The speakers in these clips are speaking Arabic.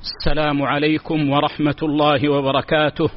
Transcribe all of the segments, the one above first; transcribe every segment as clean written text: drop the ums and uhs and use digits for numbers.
السلام عليكم ورحمة الله وبركاته.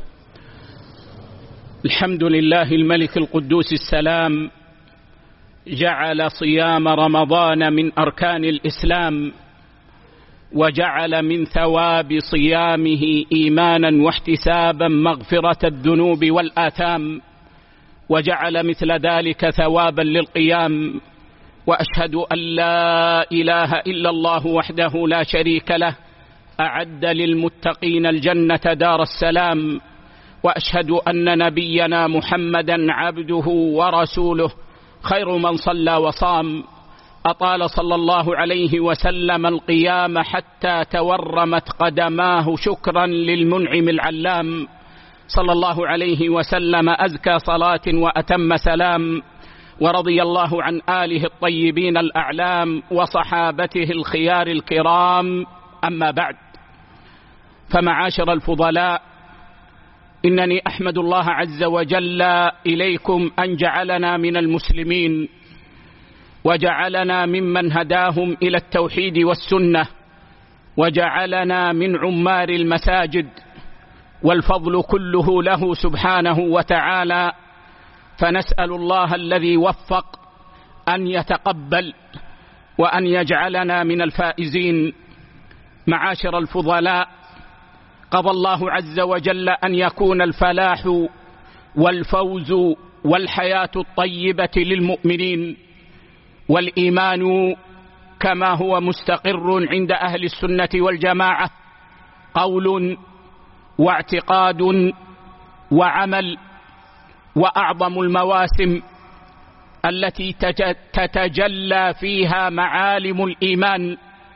الحمد لله الملك القدوس السلام، جعل صيام رمضان من أركان الإسلام، وجعل من ثواب صيامه إيمانا واحتسابا مغفرة الذنوب والآثام، وجعل مثل ذلك ثوابا للقيام. وأشهد أن لا إله إلا الله وحده لا شريك له، أعد للمتقين الجنة دار السلام. وأشهد أن نبينا محمدا عبده ورسوله، خير من صلى وصام، أطال صلى الله عليه وسلم القيام حتى تورمت قدماه شكرا للمنعم العلام، صلى الله عليه وسلم أزكى صلاة وأتم سلام. ورضي الله عن آله الطيبين الأعلام وصحابته الخيار الكرام. أما بعد، فمعاشر الفضلاء، إنني أحمد الله عز وجل إليكم أن جعلنا من المسلمين، وجعلنا ممن هداهم إلى التوحيد والسنة، وجعلنا من عمار المساجد، والفضل كله له سبحانه وتعالى. فنسأل الله الذي وفق أن يتقبل وأن يجعلنا من الفائزين. معاشر الفضلاء، قضى الله عز وجل أن يكون الفلاح والفوز والحياة الطيبة للمؤمنين، والإيمان كما هو مستقر عند أهل السنة والجماعة قول واعتقاد وعمل، وأعظم المواسم التي تتجلى فيها معالم الإيمان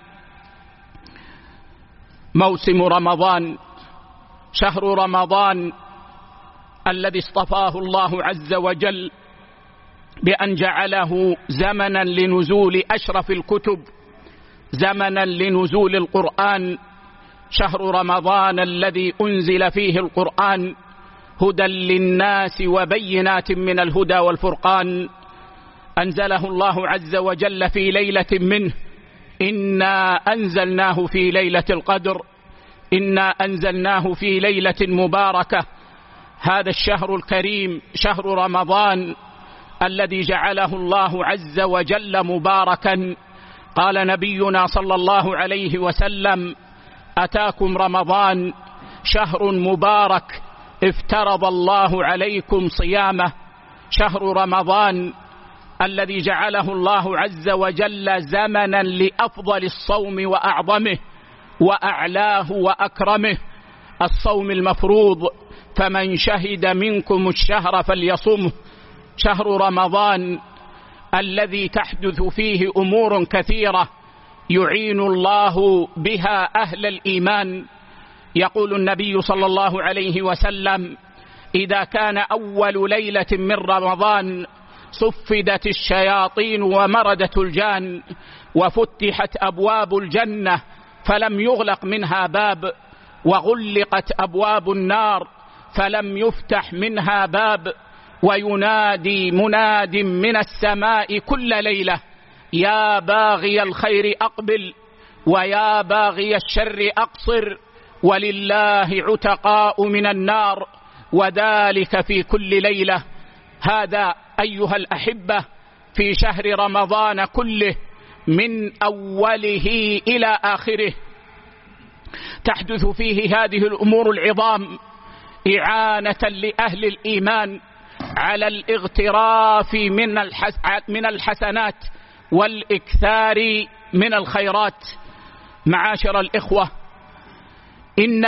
موسم رمضان، شهر رمضان الذي اصطفاه الله عز وجل بأن جعله زمنا لنزول أشرف الكتب، زمنا لنزول القرآن، شهر رمضان الذي أنزل فيه القرآن هدى للناس وبينات من الهدى والفرقان. أنزله الله عز وجل في ليلة منه، إنا أنزلناه في ليلة القدر، إنا أنزلناه في ليلة مباركة. هذا الشهر الكريم شهر رمضان الذي جعله الله عز وجل مباركا. قال نبينا صلى الله عليه وسلم: أتاكم رمضان شهر مبارك افترض الله عليكم صيامه. شهر رمضان الذي جعله الله عز وجل زمنا لأفضل الصوم وأعظمه وأعلاه وأكرمه، الصوم المفروض، فمن شهد منكم الشهر فليصمه. شهر رمضان الذي تحدث فيه أمور كثيرة يعين الله بها أهل الإيمان. يقول النبي صلى الله عليه وسلم: إذا كان أول ليلة من رمضان صفدت الشياطين ومردت الجان، وفتحت أبواب الجنة فلم يغلق منها باب، وغلقت أبواب النار فلم يفتح منها باب، وينادي مناد من السماء كل ليلة: يا باغي الخير أقبل، ويا باغي الشر أقصر، ولله عتقاء من النار، وذلك في كل ليلة. هذا أيها الأحبة في شهر رمضان كله من أوله إلى آخره تحدث فيه هذه الأمور العظام، إعانة لأهل الإيمان على الاغتراف من الحسنات والإكثار من الخيرات. معاشر الإخوة، إن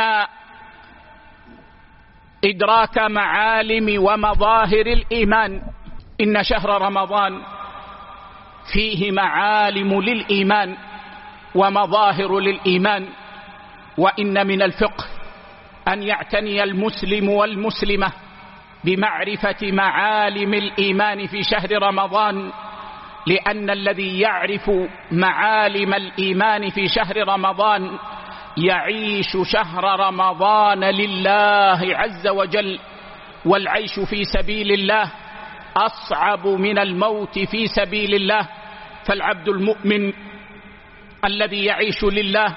إدراك معالم ومظاهر الإيمان، إن شهر رمضان فيه معالم للإيمان ومظاهر للإيمان. وإن من الفقه أن يعتني المسلم والمسلمة بمعرفة معالم الإيمان في شهر رمضان، لأن الذي يعرف معالم الإيمان في شهر رمضان يعيش شهر رمضان لله عز وجل. والعيش في سبيل الله أصعب من الموت في سبيل الله. فالعبد المؤمن الذي يعيش لله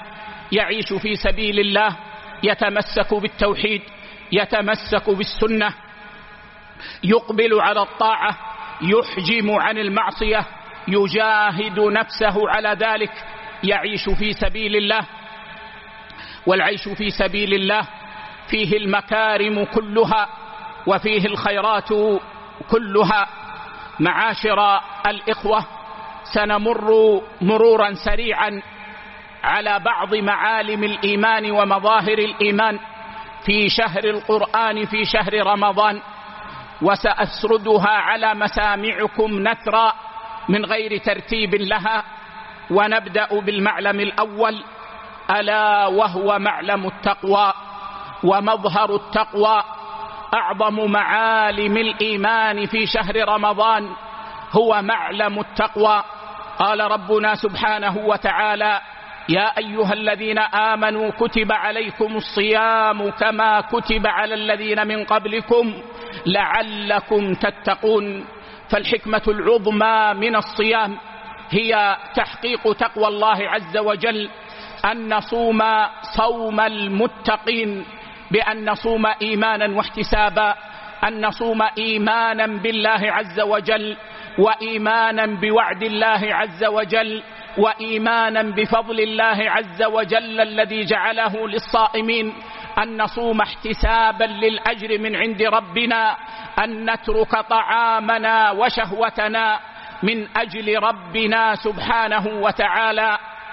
يعيش في سبيل الله، يتمسك بالتوحيد، يتمسك بالسنة، يقبل على الطاعة، يحجم عن المعصية، يجاهد نفسه على ذلك، يعيش في سبيل الله. والعيش في سبيل الله فيه المكارم كلها وفيه الخيرات كلها. معاشر الإخوة، سنمر مرورا سريعا على بعض معالم الإيمان ومظاهر الإيمان في شهر القرآن، في شهر رمضان، وسأسردها على مسامعكم نثرا من غير ترتيب لها. ونبدأ بالمعلم الأول، ألا وهو معلم التقوى ومظهر التقوى. أعظم معالم الإيمان في شهر رمضان هو معلم التقوى. قال ربنا سبحانه وتعالى: يا أيها الذين آمنوا كتب عليكم الصيام كما كتب على الذين من قبلكم لعلكم تتقون. فالحكمة العظمى من الصيام هي تحقيق تقوى الله عز وجل، أن نصوم صوم المتقين، بأن نصوم إيمانا واحتسابا، أن نصوم إيمانا بالله عز وجل، وإيمانا بوعد الله عز وجل، وإيمانا بفضل الله عز وجل الذي جعله للصائمين، أن نصوم احتسابا للأجر من عند ربنا، أن نترك طعامنا وشهوتنا من أجل ربنا سبحانه وتعالى،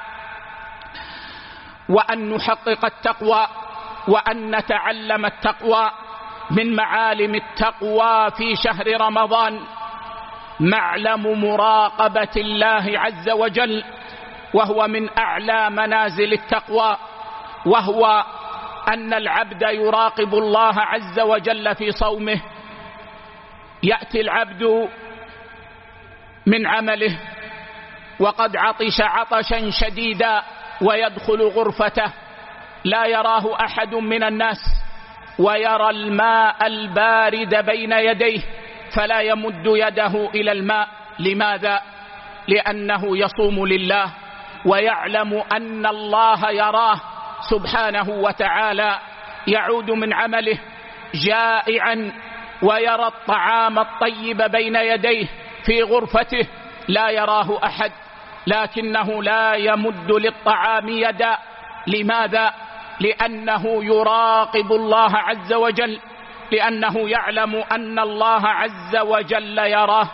وأن نحقق التقوى، وأن نتعلم التقوى. من معالم التقوى في شهر رمضان معلم مراقبة الله عز وجل، وهو من أعلى منازل التقوى، وهو أن العبد يراقب الله عز وجل في صومه. يأتي العبد من عمله وقد عطش عطشا شديدا ويدخل غرفته، لا يراه أحد من الناس، ويرى الماء البارد بين يديه فلا يمد يده إلى الماء. لماذا؟ لأنه يصوم لله ويعلم أن الله يراه سبحانه وتعالى. يعود من عمله جائعا ويرى الطعام الطيب بين يديه في غرفته، لا يراه أحد، لكنه لا يمد للطعام يدا. لماذا؟ لأنه يراقب الله عز وجل، لأنه يعلم أن الله عز وجل يراه،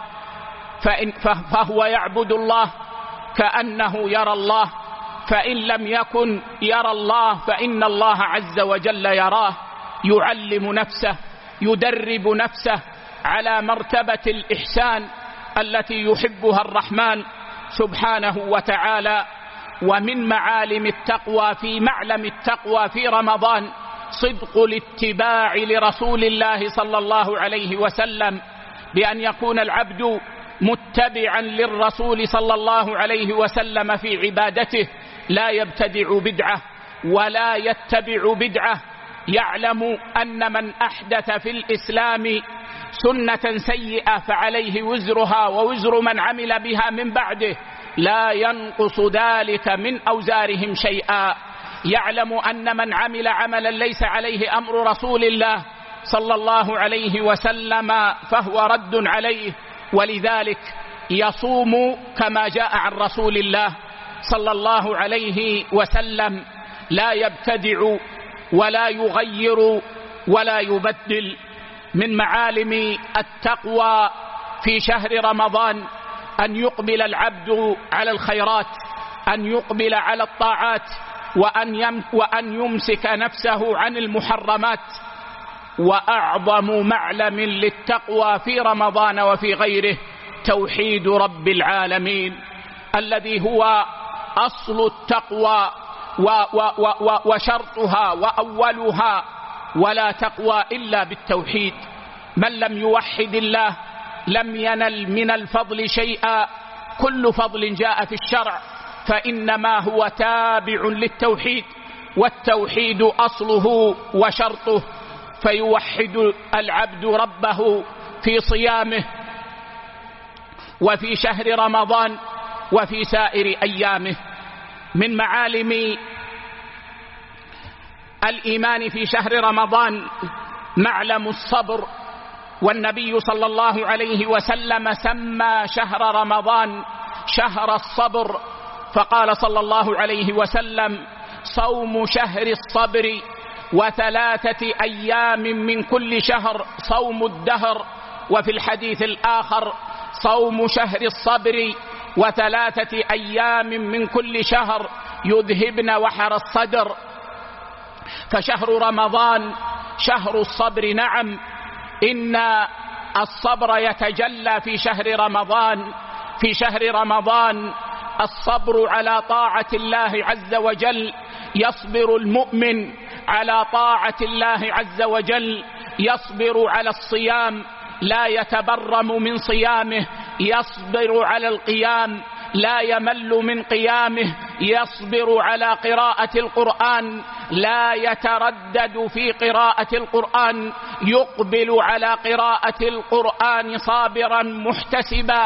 فهو يعبد الله كأنه يرى الله، فإن لم يكن يرى الله فإن الله عز وجل يراه. يعلم نفسه، يدرب نفسه على مرتبة الإحسان التي يحبها الرحمن سبحانه وتعالى. ومن معالم التقوى، في معلم التقوى في رمضان، صدق الاتباع لرسول الله صلى الله عليه وسلم، بأن يكون العبد متبعا للرسول صلى الله عليه وسلم في عبادته، لا يبتدع بدعة ولا يتبع بدعة. يعلم أن من أحدث في الإسلام سنة سيئة فعليه وزرها ووزر من عمل بها من بعده، لا ينقص ذلك من أوزارهم شيئا. يعلم أن من عمل عملا ليس عليه أمر رسول الله صلى الله عليه وسلم فهو رد عليه، ولذلك يصوم كما جاء عن رسول الله صلى الله عليه وسلم، لا يبتدع ولا يغير ولا يبدل. من معالم التقوى في شهر رمضان أن يقبل العبد على الخيرات، أن يقبل على الطاعات، وأن يمسك نفسه عن المحرمات. وأعظم معلم للتقوى في رمضان وفي غيره توحيد رب العالمين، الذي هو أصل التقوى وشرطها وأولها، ولا تقوى إلا بالتوحيد. من لم يوحد الله لم ينل من الفضل شيئا. كل فضل جاء في الشرع فإنما هو تابع للتوحيد، والتوحيد أصله وشرطه. فيوحد العبد ربه في صيامه وفي شهر رمضان وفي سائر أيامه. من معالم الإيمان في شهر رمضان معلم الصبر، والنبي صلى الله عليه وسلم سمى شهر رمضان شهر الصبر، فقال صلى الله عليه وسلم: صوم شهر الصبر، و3 أيام من كل شهر صوم الدهر. وفي الحديث الآخر: صوم شهر الصبر و3 أيام من كل شهر يذهبن وحر الصدر. فشهر رمضان شهر الصبر. نعم، إن الصبر يتجلى في شهر رمضان. في شهر رمضان الصبر على طاعة الله عز وجل، يصبر المؤمن على طاعة الله عز وجل، يصبر على الصيام لا يتبرم من صيامه، يصبر على القيام لا يمل من قيامه، يصبر على قراءة القرآن لا يتردد في قراءة القرآن، يقبل على قراءة القرآن صابرا محتسبا،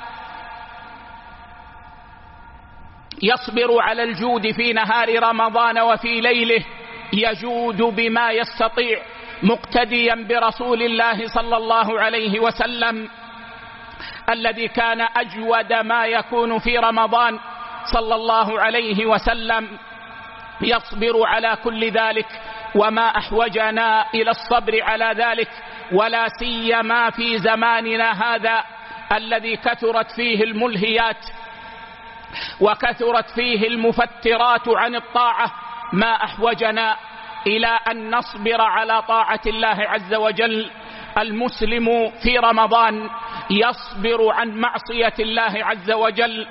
يصبر على الجود في نهار رمضان وفي ليله، يجود بما يستطيع مقتديا برسول الله صلى الله عليه وسلم الذي كان أجود ما يكون في رمضان صلى الله عليه وسلم، يصبر على كل ذلك. وما أحوجنا إلى الصبر على ذلك، ولا سيما في زماننا هذا الذي كثرت فيه الملهيات وكثرت فيه المفترات عن الطاعة. ما أحوجنا إلى أن نصبر على طاعة الله عز وجل. المسلم في رمضان يصبر عن معصية الله عز وجل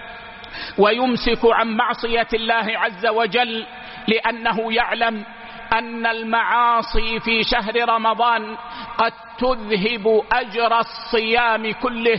ويمسك عن معصية الله عز وجل، لأنه يعلم أن المعاصي في شهر رمضان قد تذهب أجر الصيام كله.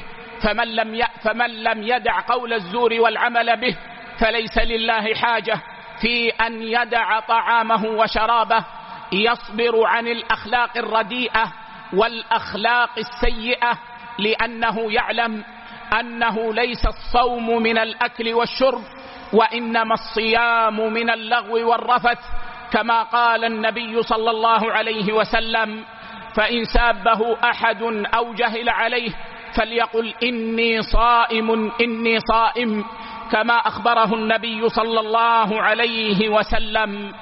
فمن لم يدع قول الزور والعمل به فليس لله حاجة في أن يدع طعامه وشرابه. يصبر عن الأخلاق الرديئة والأخلاق السيئة، لأنه يعلم أنه ليس الصوم من الأكل والشرب، وإنما الصيام من اللغو والرفث، كما قال النبي صلى الله عليه وسلم: فإن سابه أحد أو جهل عليه فليقل إني صائم إني صائم، كما أخبره النبي صلى الله عليه وسلم.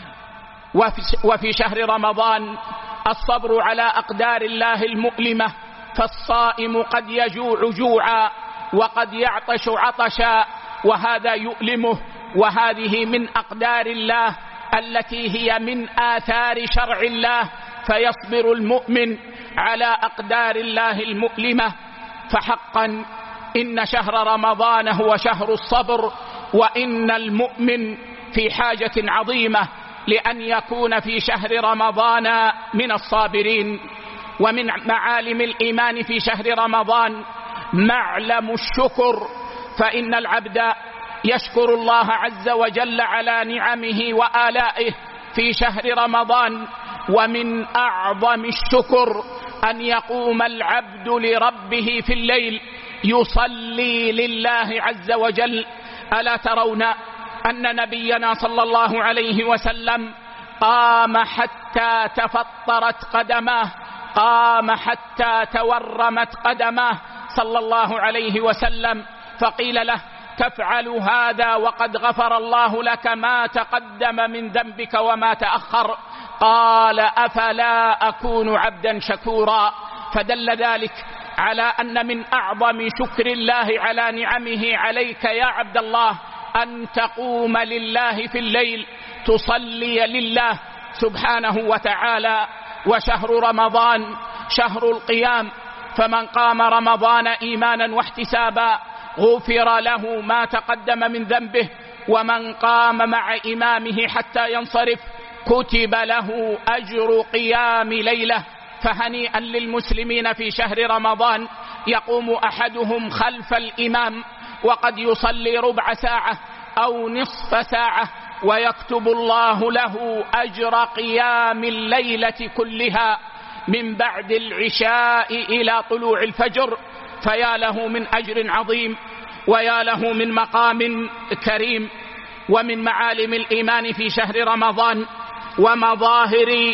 وفي شهر رمضان الصبر على أقدار الله المؤلمة، فالصائم قد يجوع جوعا وقد يعطش عطشا، وهذا يؤلمه، وهذه من أقدار الله التي هي من آثار شرع الله، فيصبر المؤمن على أقدار الله المؤلمة. فحقا إن شهر رمضان هو شهر الصبر، وإن المؤمن في حاجة عظيمة لأن يكون في شهر رمضان من الصابرين. ومن معالم الإيمان في شهر رمضان معلم الشكر، فإن العبد يشكر الله عز وجل على نعمه وآلائه في شهر رمضان. ومن أعظم الشكر أن يقوم العبد لربه في الليل يصلي لله عز وجل. ألا ترون أن نبينا صلى الله عليه وسلم قام حتى تفطرت قدماه، قام حتى تورمت قدماه صلى الله عليه وسلم، فقيل له: تفعل هذا وقد غفر الله لك ما تقدم من ذنبك وما تأخر؟ قال: أفلا أكون عبدا شكورا. فدل ذلك على أن من أعظم شكر الله على نعمه عليك يا عبد الله أن تقوم لله في الليل، تصلي لله سبحانه وتعالى. وشهر رمضان شهر القيام، فمن قام رمضان إيمانا واحتسابا غفر له ما تقدم من ذنبه، ومن قام مع إمامه حتى ينصرف كتب له أجر قيام ليلة. فهنيئا للمسلمين في شهر رمضان، يقوم أحدهم خلف الإمام وقد يصلي ربع ساعة أو نصف ساعة، ويكتب الله له أجر قيام الليلة كلها من بعد العشاء إلى طلوع الفجر. فيا له من أجر عظيم، ويا له من مقام كريم. ومن معالم الإيمان في شهر رمضان ومظاهر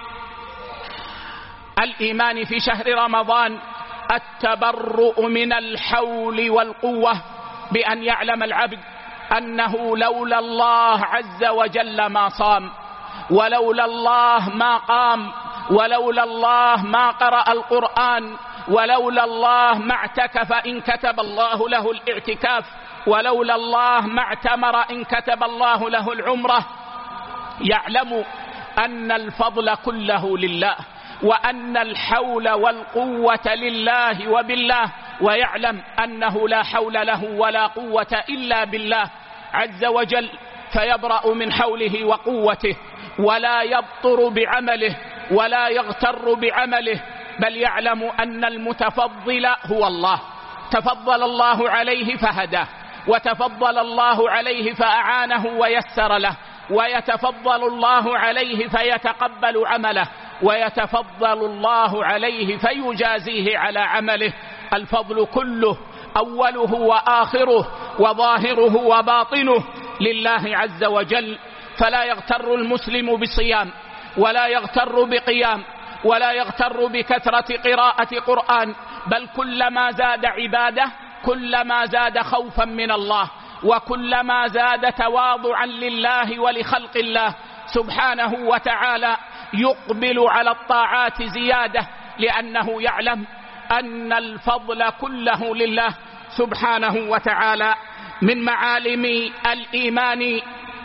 الإيمان في شهر رمضان التبرؤ من الحول والقوة، بأن يعلم العبد أنه لولا الله عز وجل ما صام، ولولا الله ما قام، ولولا الله ما قرأ القرآن، ولولا الله ما اعتكف إن كتب الله له الاعتكاف، ولولا الله ما اعتمر إن كتب الله له العمرة. يعلم أن الفضل كله لله، وأن الحول والقوة لله وبالله، ويعلم أنه لا حول له ولا قوة إلا بالله عز وجل، فيبرأ من حوله وقوته، ولا يبطر بعمله ولا يغتر بعمله، بل يعلم أن المتفضل هو الله. تفضل الله عليه فهداه، وتفضل الله عليه فأعانه ويسر له، ويتفضل الله عليه فيتقبل عمله، ويتفضل الله عليه فيجازيه على عمله. الفضل كله أوله وآخره وظاهره وباطنه لله عز وجل. فلا يغتر المسلم بصيام، ولا يغتر بقيام، ولا يغتر بكثرة قراءة قرآن، بل كلما زاد عبادة كلما زاد خوفا من الله، وكلما زاد تواضعا لله ولخلق الله سبحانه وتعالى، يقبل على الطاعات زيادة، لأنه يعلم أن الفضل كله لله سبحانه وتعالى. من معالم الإيمان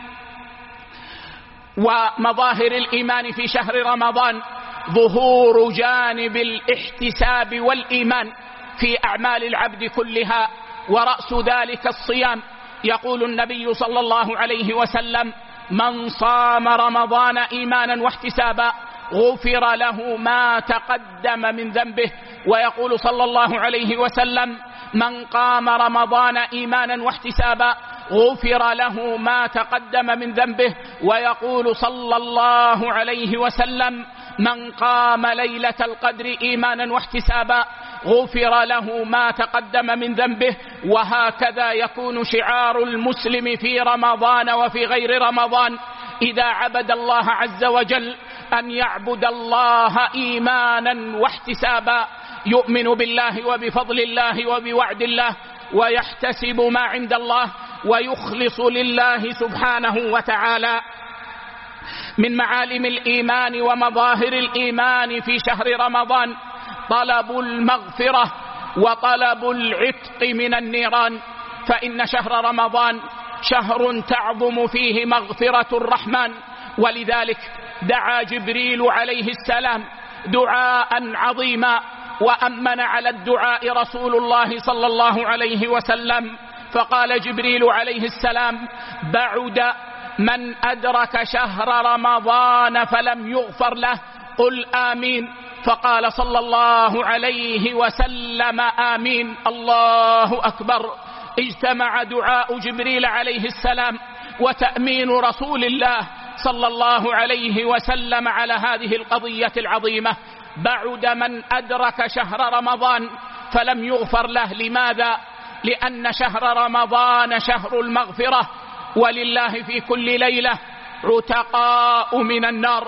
ومظاهر الإيمان في شهر رمضان ظهور جانب الاحتساب والإيمان في أعمال العبد كلها، ورأس ذلك الصيام. يقول النبي صلى الله عليه وسلم: من صام رمضان إيمانا واحتسابا غفر له ما تقدم من ذنبه. ويقول صلى الله عليه وسلم: من قام رمضان إيمانا واحتسابا غفر له ما تقدم من ذنبه. ويقول صلى الله عليه وسلم: من قام ليلة القدر إيمانا واحتسابا غفر له ما تقدم من ذنبه. وهكذا يكون شعار المسلم في رمضان وفي غير رمضان إذا عبد الله عز وجل أن يعبد الله إيمانا واحتسابا، يؤمن بالله وبفضل الله وبوعد الله، ويحتسب ما عند الله، ويخلص لله سبحانه وتعالى. من معالم الإيمان ومظاهر الإيمان في شهر رمضان طلب المغفرة وطلب العتق من النيران، فإن شهر رمضان شهر تعظم فيه مغفرة الرحمن، ولذلك دعا جبريل عليه السلام دعاء عظيما، وأمن على الدعاء رسول الله صلى الله عليه وسلم، فقال جبريل عليه السلام: بعد من أدرك شهر رمضان فلم يغفر له، قل آمين. فقال صلى الله عليه وسلم: آمين. الله أكبر. اجتمع دعاء جبريل عليه السلام وتأمين رسول الله صلى الله عليه وسلم على هذه القضية العظيمة. بعد من أدرك شهر رمضان فلم يغفر له. لماذا؟ لأن شهر رمضان شهر المغفرة، ولله في كل ليلة عتقاء من النار.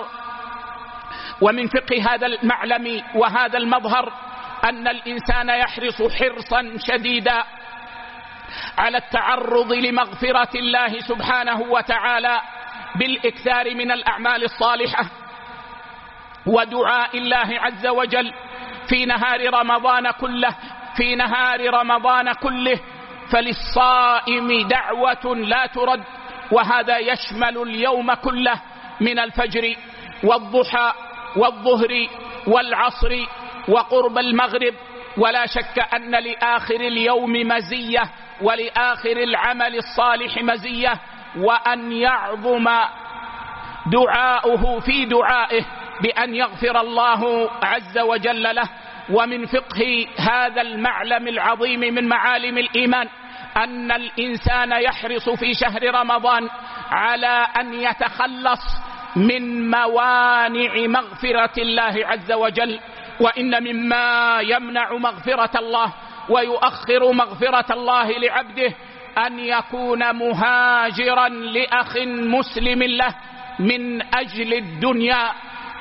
ومن فقه هذا المعلم وهذا المظهر أن الإنسان يحرص حرصا شديدا على التعرض لمغفرة الله سبحانه وتعالى بالإكثار من الأعمال الصالحة ودعاء الله عز وجل في نهار رمضان كله، فللصائم دعوة لا ترد، وهذا يشمل اليوم كله من الفجر والضحى والظهر والعصر وقرب المغرب. ولا شك أن لآخر اليوم مزية، ولآخر العمل الصالح مزية، وأن يعظم دعاؤه في دعائه بأن يغفر الله عز وجل له. ومن فقه هذا المعلم العظيم من معالم الإيمان أن الإنسان يحرص في شهر رمضان على أن يتخلص من موانع مغفرة الله عز وجل. وإن مما يمنع مغفرة الله ويؤخر مغفرة الله لعبده أن يكون مهاجرا لأخ مسلم له من أجل الدنيا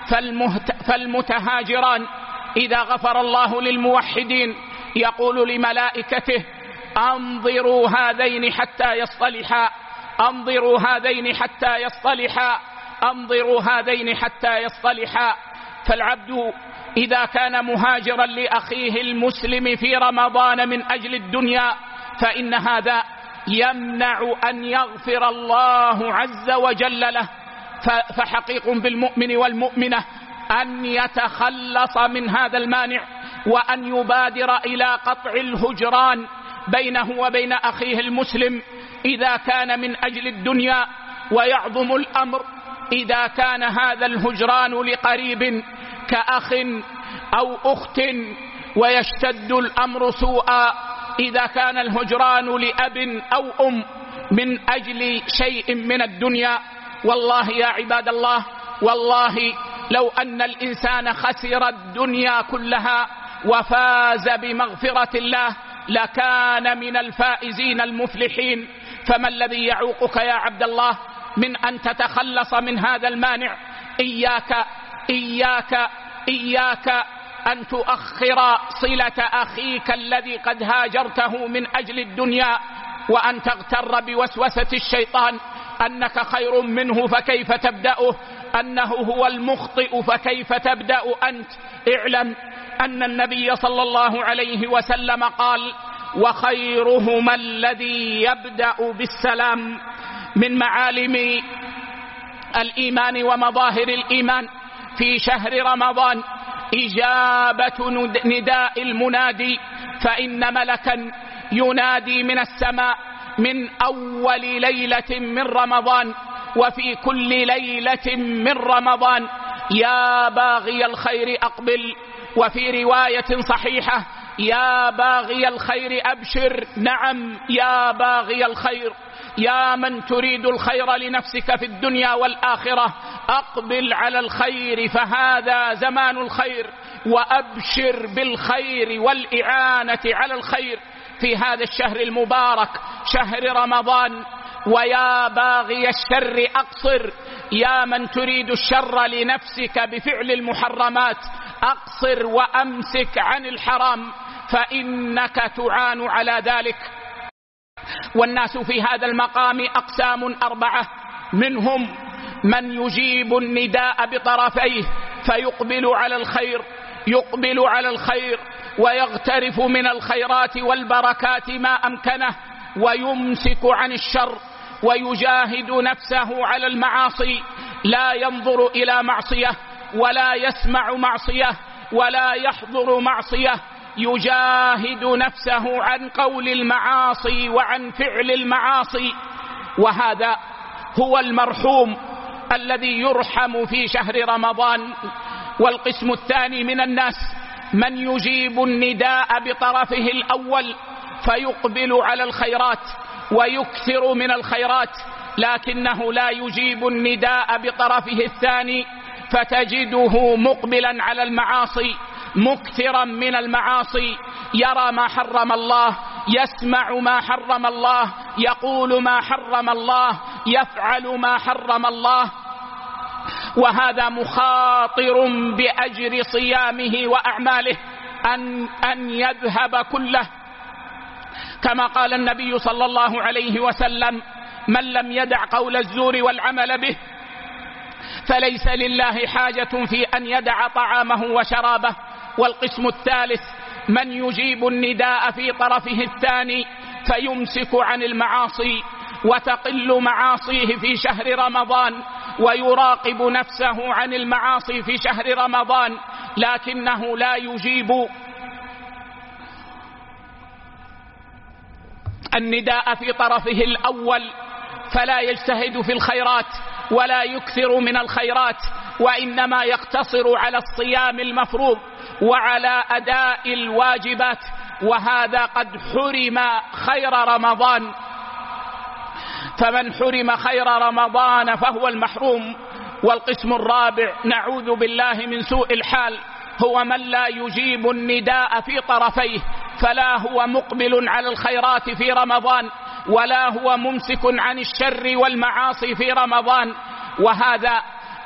فالمتهاجران إذا غفر الله للموحدين يقول لملائكته أنظروا هذين حتى يصطلحا، أنظروا هذين حتى يصطلحا، أنظروا هذين حتى يصطلحا. فالعبد إذا كان مهاجرا لأخيه المسلم في رمضان من أجل الدنيا فإن هذا يمنع أن يغفر الله عز وجل له. فحقيق بالمؤمن والمؤمنة أن يتخلص من هذا المانع، وأن يبادر إلى قطع الهجران بينه وبين أخيه المسلم إذا كان من أجل الدنيا. ويعظم الأمر إذا كان هذا الهجران لقريب كأخ أو أخت، ويشتد الأمر سوءا إذا كان الهجران لأب أو أم من أجل شيء من الدنيا. والله يا عباد الله، والله لو أن الإنسان خسر الدنيا كلها وفاز بمغفرة الله لكان من الفائزين المفلحين. فما الذي يعوقك يا عبد الله من أن تتخلص من هذا المانع؟ إياك إياك إياك أن تؤخر صلة أخيك الذي قد هاجرته من أجل الدنيا، وأن تغتر بوسوسة الشيطان أنك خير منه فكيف تبدأه، أنه هو المخطئ فكيف تبدأ أنت. اعلم أن النبي صلى الله عليه وسلم قال وخيرهما الذي يبدأ بالسلام. من معالم الإيمان ومظاهر الإيمان في شهر رمضان إجابة نداء المنادي، فإن ملكا ينادي من السماء من أول ليلة من رمضان وفي كل ليلة من رمضان يا باغي الخير أقبل، وفي رواية صحيحة يا باغي الخير أبشر. نعم يا باغي الخير، يا من تريد الخير لنفسك في الدنيا والآخرة أقبل على الخير فهذا زمان الخير، وأبشر بالخير والإعانة على الخير في هذا الشهر المبارك شهر رمضان. ويا باغي الشر أقصر، يا من تريد الشر لنفسك بفعل المحرمات أقصر وأمسك عن الحرام فإنك تعان على ذلك. والناس في هذا المقام أقسام أربعة، منهم من يجيب النداء بطرفيه فيقبل على الخير، يقبل على الخير ويغترف من الخيرات والبركات ما أمكنه، ويمسك عن الشر ويجاهد نفسه على المعاصي، لا ينظر إلى معصية ولا يسمع معصية ولا يحضر معصية، يجاهد نفسه عن قول المعاصي وعن فعل المعاصي. وهذا هو المرحوم الذي يرحم في شهر رمضان. والقسم الثاني من الناس من يجيب النداء بطرفه الأول فيقبل على الخيرات ويكثر من الخيرات، لكنه لا يجيب النداء بطرفه الثاني فتجده مقبلا على المعاصي مكثرا من المعاصي، يرى ما حرم الله، يسمع ما حرم الله، يقول ما حرم الله، يفعل ما حرم الله، وهذا مخاطر بأجر صيامه وأعماله أن يذهب كله. كما قال النبي صلى الله عليه وسلم من لم يدع قول الزور والعمل به فليس لله حاجة في أن يدع طعامه وشرابه. والقسم الثالث من يجيب النداء في طرفه الثاني فيمسك عن المعاصي وتقل معاصيه في شهر رمضان، ويراقب نفسه عن المعاصي في شهر رمضان، لكنه لا يجيب النداء في طرفه الأول، فلا يجتهد في الخيرات ولا يكثر من الخيرات، وإنما يقتصر على الصيام المفروض وعلى أداء الواجبات، وهذا قد حرم خير رمضان. فمن حرم خير رمضان فهو المحروم. والقسم الرابع نعوذ بالله من سوء الحال هو من لا يجيب النداء في طرفيه، فلا هو مقبل على الخيرات في رمضان ولا هو ممسك عن الشر والمعاصي في رمضان، وهذا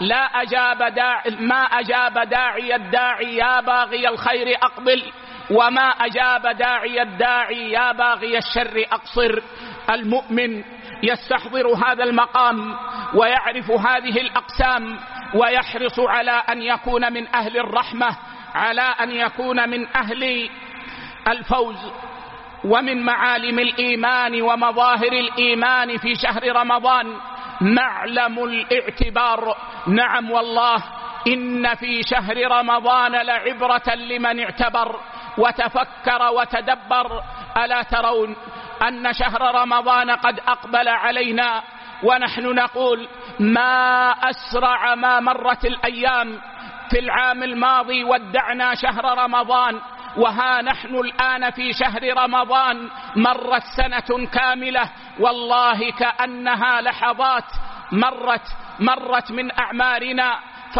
ما أجاب داعي الداعي يا باغي الخير أقبل، وما أجاب داعي الداعي يا باغي الشر أقصر. المؤمن يستحضر هذا المقام ويعرف هذه الأقسام، ويحرص على أن يكون من أهل الرحمة، على أن يكون من أهل الفوز. ومن معالم الإيمان ومظاهر الإيمان في شهر رمضان معلم الاعتبار. نعم والله، إن في شهر رمضان لعبرة لمن اعتبر وتفكر وتدبر. ألا ترون أن شهر رمضان قد أقبل علينا ونحن نقول ما أسرع ما مرت الأيام؟ في العام الماضي ودعنا شهر رمضان، وها نحن الآن في شهر رمضان، مرت سنة كاملة، والله كأنها لحظات مرت من أعمارنا،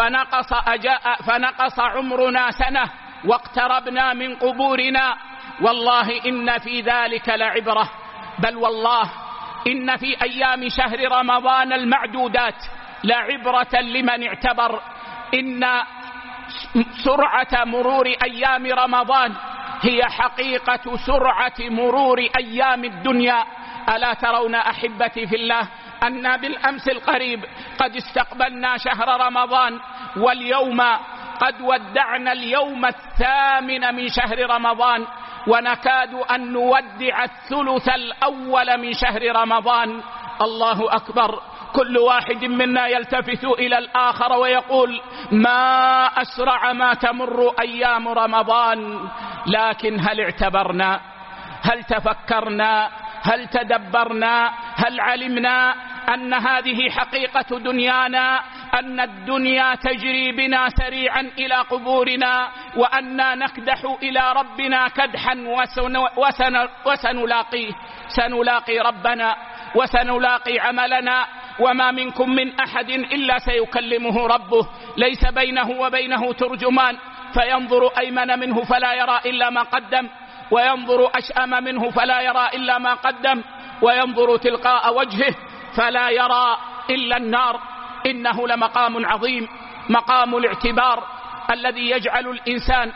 فنقص عمرنا سنة واقتربنا من قبورنا. والله إن في ذلك لعبرة، بل والله إن في أيام شهر رمضان المعدودات لعبرة لمن اعتبر. إن سرعة مرور أيام رمضان هي حقيقة سرعة مرور أيام الدنيا. ألا ترون أحبتي في الله أن بالأمس القريب قد استقبلنا شهر رمضان، واليوم قد ودعنا اليوم 8 من شهر رمضان، ونكاد أن نودع الثلث الأول من شهر رمضان. الله أكبر. كل واحد منا يلتفت إلى الآخر ويقول ما أسرع ما تمر أيام رمضان. لكن هل اعتبرنا؟ هل تفكرنا؟ هل تدبرنا؟ هل علمنا أن هذه حقيقة دنيانا، أن الدنيا تجري بنا سريعا إلى قبورنا، وأننا نكدح إلى ربنا كدحا سنلاقي ربنا وسنلاقي عملنا، وما منكم من أحد إلا سيكلمه ربه، ليس بينه وبينه ترجمان، فينظر أيمن منه فلا يرى إلا ما قدم، وينظر أشأم منه فلا يرى إلا ما قدم، وينظر تلقاء وجهه فلا يرى إلا النار. إنه لمقام عظيم، مقام الاعتبار الذي يجعل الإنسان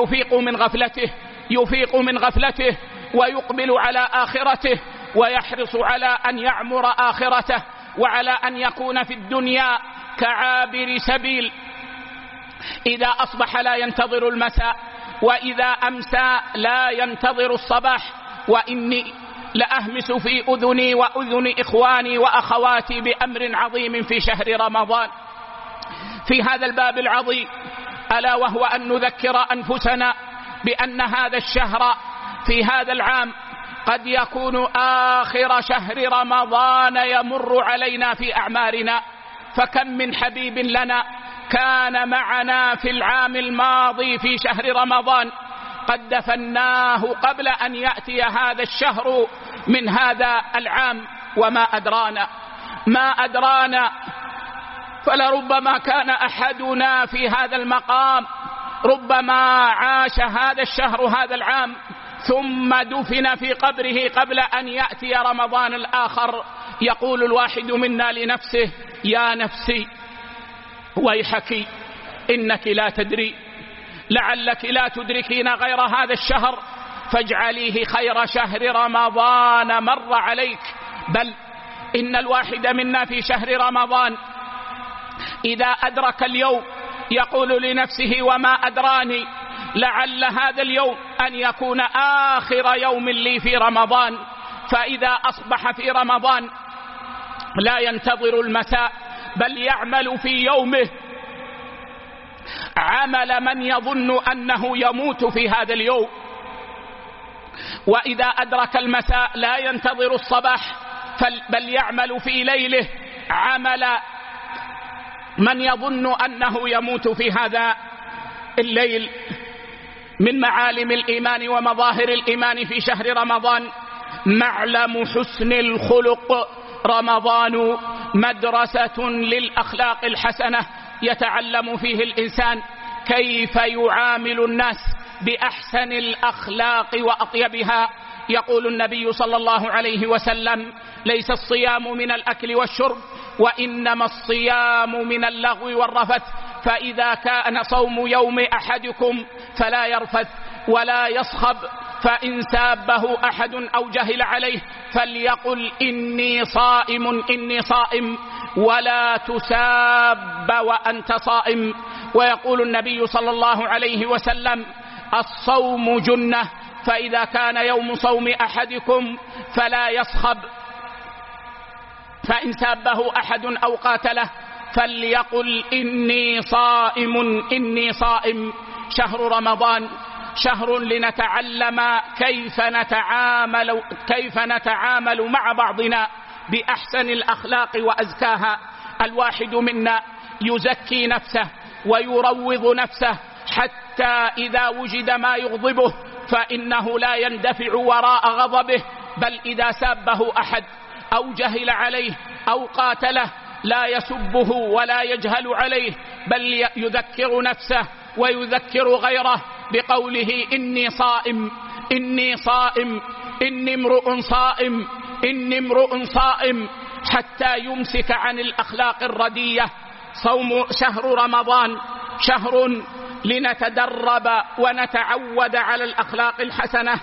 يفيق من غفلته ويقبل على آخرته، ويحرص على أن يعمر آخرته، وعلى أن يكون في الدنيا كعابر سبيل، إذا أصبح لا ينتظر المساء، وإذا أمسى لا ينتظر الصباح. وإني لأهمس في أذني وأذن إخواني وأخواتي بأمر عظيم في شهر رمضان في هذا الباب العظيم، ألا وهو أن نذكر أنفسنا بأن هذا الشهر في هذا العام قد يكون آخر شهر رمضان يمر علينا في أعمارنا. فكم من حبيب لنا كان معنا في العام الماضي في شهر رمضان قد دفناه قبل أن يأتي هذا الشهر من هذا العام، وما أدرانا فلربما كان أحدنا في هذا المقام، ربما عاش هذا الشهر هذا العام ثم دفن في قبره قبل أن يأتي رمضان الآخر. يقول الواحد منا لنفسه يا نفسي ويحك إنك لا تدري، لعلك لا تدركين غير هذا الشهر، فاجعليه خير شهر رمضان مر عليك. بل إن الواحد منا في شهر رمضان إذا أدرك اليوم يقول لنفسه وما أدراني، لعل هذا اليوم أن يكون آخر يوم لي في رمضان. فإذا أصبح في رمضان لا ينتظر المساء، بل يعمل في يومه عمل من يظن أنه يموت في هذا اليوم. وإذا أدرك المساء لا ينتظر الصباح، بل يعمل في ليله عمل من يظن أنه يموت في هذا الليل. من معالم الإيمان ومظاهر الإيمان في شهر رمضان معلم حسن الخلق. رمضان مدرسة للأخلاق الحسنة يتعلم فيه الإنسان كيف يعامل الناس بأحسن الأخلاق وأطيبها. يقول النبي صلى الله عليه وسلم ليس الصيام من الأكل والشرب وإنما الصيام من اللغو والرفث، فإذا كان صوم يوم أحدكم فلا يرفث ولا يصخب، فإن سابه أحد أو جهل عليه فليقل إني صائم إني صائم، ولا تساب وأنت صائم. ويقول النبي صلى الله عليه وسلم: الصوم جنة، فإذا كان يوم صوم أحدكم فلا يصخب، فإن سابه أحد أو قاتله فليقل إني صائم إني صائم. شهر رمضان شهر لنتعلم كيف نتعامل مع بعضنا بأحسن الأخلاق وأزكاها. الواحد منا يزكي نفسه ويروض نفسه حتى إذا وجد ما يغضبه فإنه لا يندفع وراء غضبه، بل إذا سابه أحد أو جهل عليه أو قاتله لا يسبه ولا يجهل عليه، بل يذكر نفسه ويذكر غيره بقوله إني صائم إني صائم إني امرؤ صائم إني امرؤ صائم، حتى يمسك عن الأخلاق الردية. شهر رمضان شهر لنتدرب ونتعود على الأخلاق الحسنة.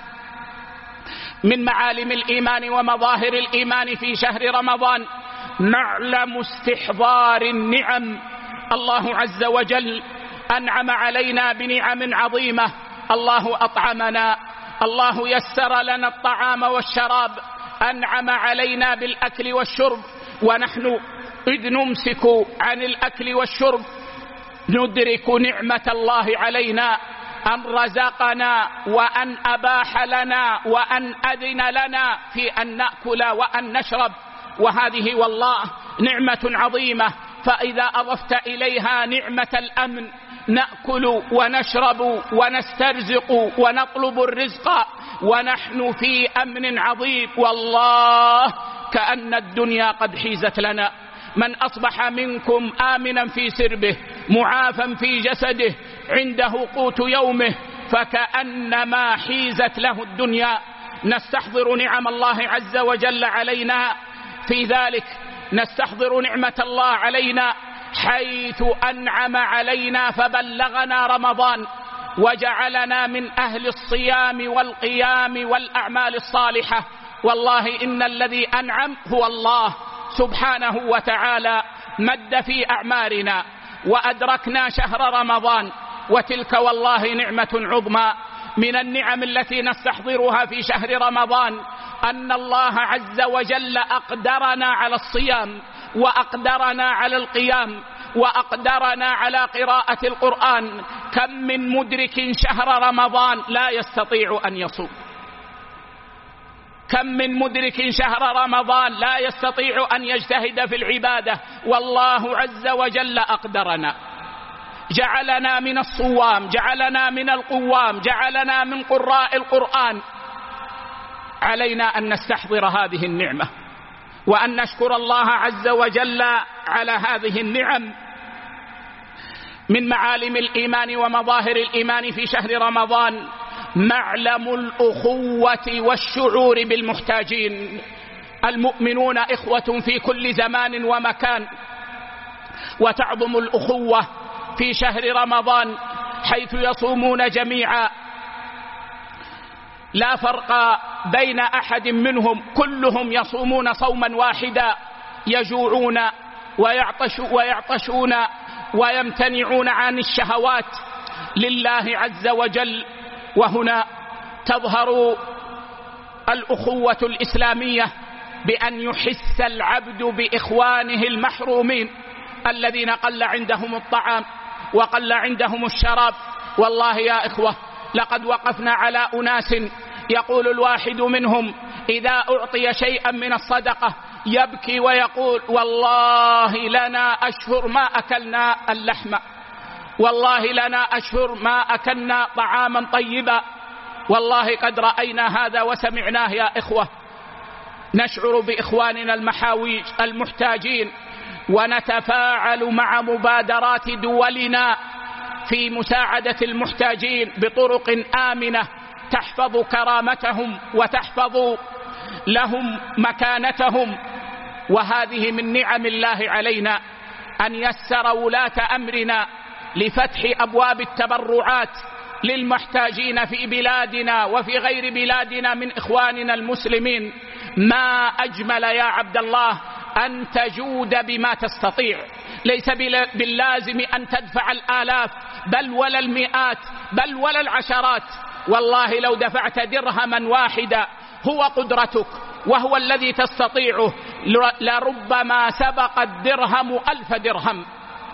من معالم الإيمان ومظاهر الإيمان في شهر رمضان نعلم استحضار النعم. الله عز وجل أنعم علينا بنعم عظيمة، الله أطعمنا، الله يسر لنا الطعام والشراب، أنعم علينا بالأكل والشرب، ونحن إذ نمسك عن الأكل والشرب ندرك نعمة الله علينا، أن رزقنا وأن أباح لنا وأن أذن لنا في أن نأكل وأن نشرب، وهذه والله نعمة عظيمة. فإذا أضفت إليها نعمة الأمن، نأكل ونشرب ونسترزق ونطلب الرزق ونحن في أمن عظيم، والله كأن الدنيا قد حيزت لنا. من أصبح منكم آمنا في سربه معافا في جسده عنده قوت يومه فكأنما حيزت له الدنيا. نستحضر نعم الله عز وجل علينا في ذلك، نستحضر نعمة الله علينا حيث أنعم علينا فبلغنا رمضان وجعلنا من أهل الصيام والقيام والأعمال الصالحة. والله إن الذي أنعم هو الله سبحانه وتعالى، مد في أعمارنا وأدركنا شهر رمضان، وتلك والله نعمة عظمى. من النعم التي نستحضرها في شهر رمضان أن الله عز وجل أقدرنا على الصيام، وأقدرنا على القيام، وأقدرنا على قراءة القرآن. كم من مدرك شهر رمضان لا يستطيع أن يصوم، كم من مدرك شهر رمضان لا يستطيع أن يجتهد في العبادة، والله عز وجل أقدرنا، جعلنا من الصوام، جعلنا من القوام، جعلنا من قراء القرآن. علينا أن نستحضر هذه النعمة وأن نشكر الله عز وجل على هذه النعم. من معالم الإيمان ومظاهر الإيمان في شهر رمضان معلم الأخوة والشعور بالمحتاجين. المؤمنون إخوة في كل زمان ومكان، وتعظم الأخوة في شهر رمضان حيث يصومون جميعا، لا فرق بين أحد منهم، كلهم يصومون صوما واحدا، يجوعون ويعطشون ويمتنعون عن الشهوات لله عز وجل. وهنا تظهر الأخوة الإسلامية بأن يحس العبد بإخوانه المحرومين الذين قل عندهم الطعام وقل عندهم الشراب. والله يا إخوة لقد وقفنا على أناس يقول الواحد منهم إذا أعطي شيئا من الصدقة يبكي ويقول والله لنا أشهر ما أكلنا اللحم، والله لنا أشهر ما أكلنا طعاما طيبا. والله قد رأينا هذا وسمعناه يا إخوة. نشعر بإخواننا المحاويج المحتاجين، ونتفاعل مع مبادرات دولنا في مساعدة المحتاجين بطرق آمنة تحفظ كرامتهم وتحفظ لهم مكانتهم. وهذه من نعم الله علينا أن يسر ولاة أمرنا لفتح أبواب التبرعات للمحتاجين في بلادنا وفي غير بلادنا من إخواننا المسلمين. ما أجمل يا عبد الله أن تجود بما تستطيع، ليس باللازم أن تدفع الآلاف بل ولا المئات بل ولا العشرات. والله لو دفعت درهما واحدا هو قدرتك وهو الذي تستطيعه لربما سبق الدرهم 1000 درهم،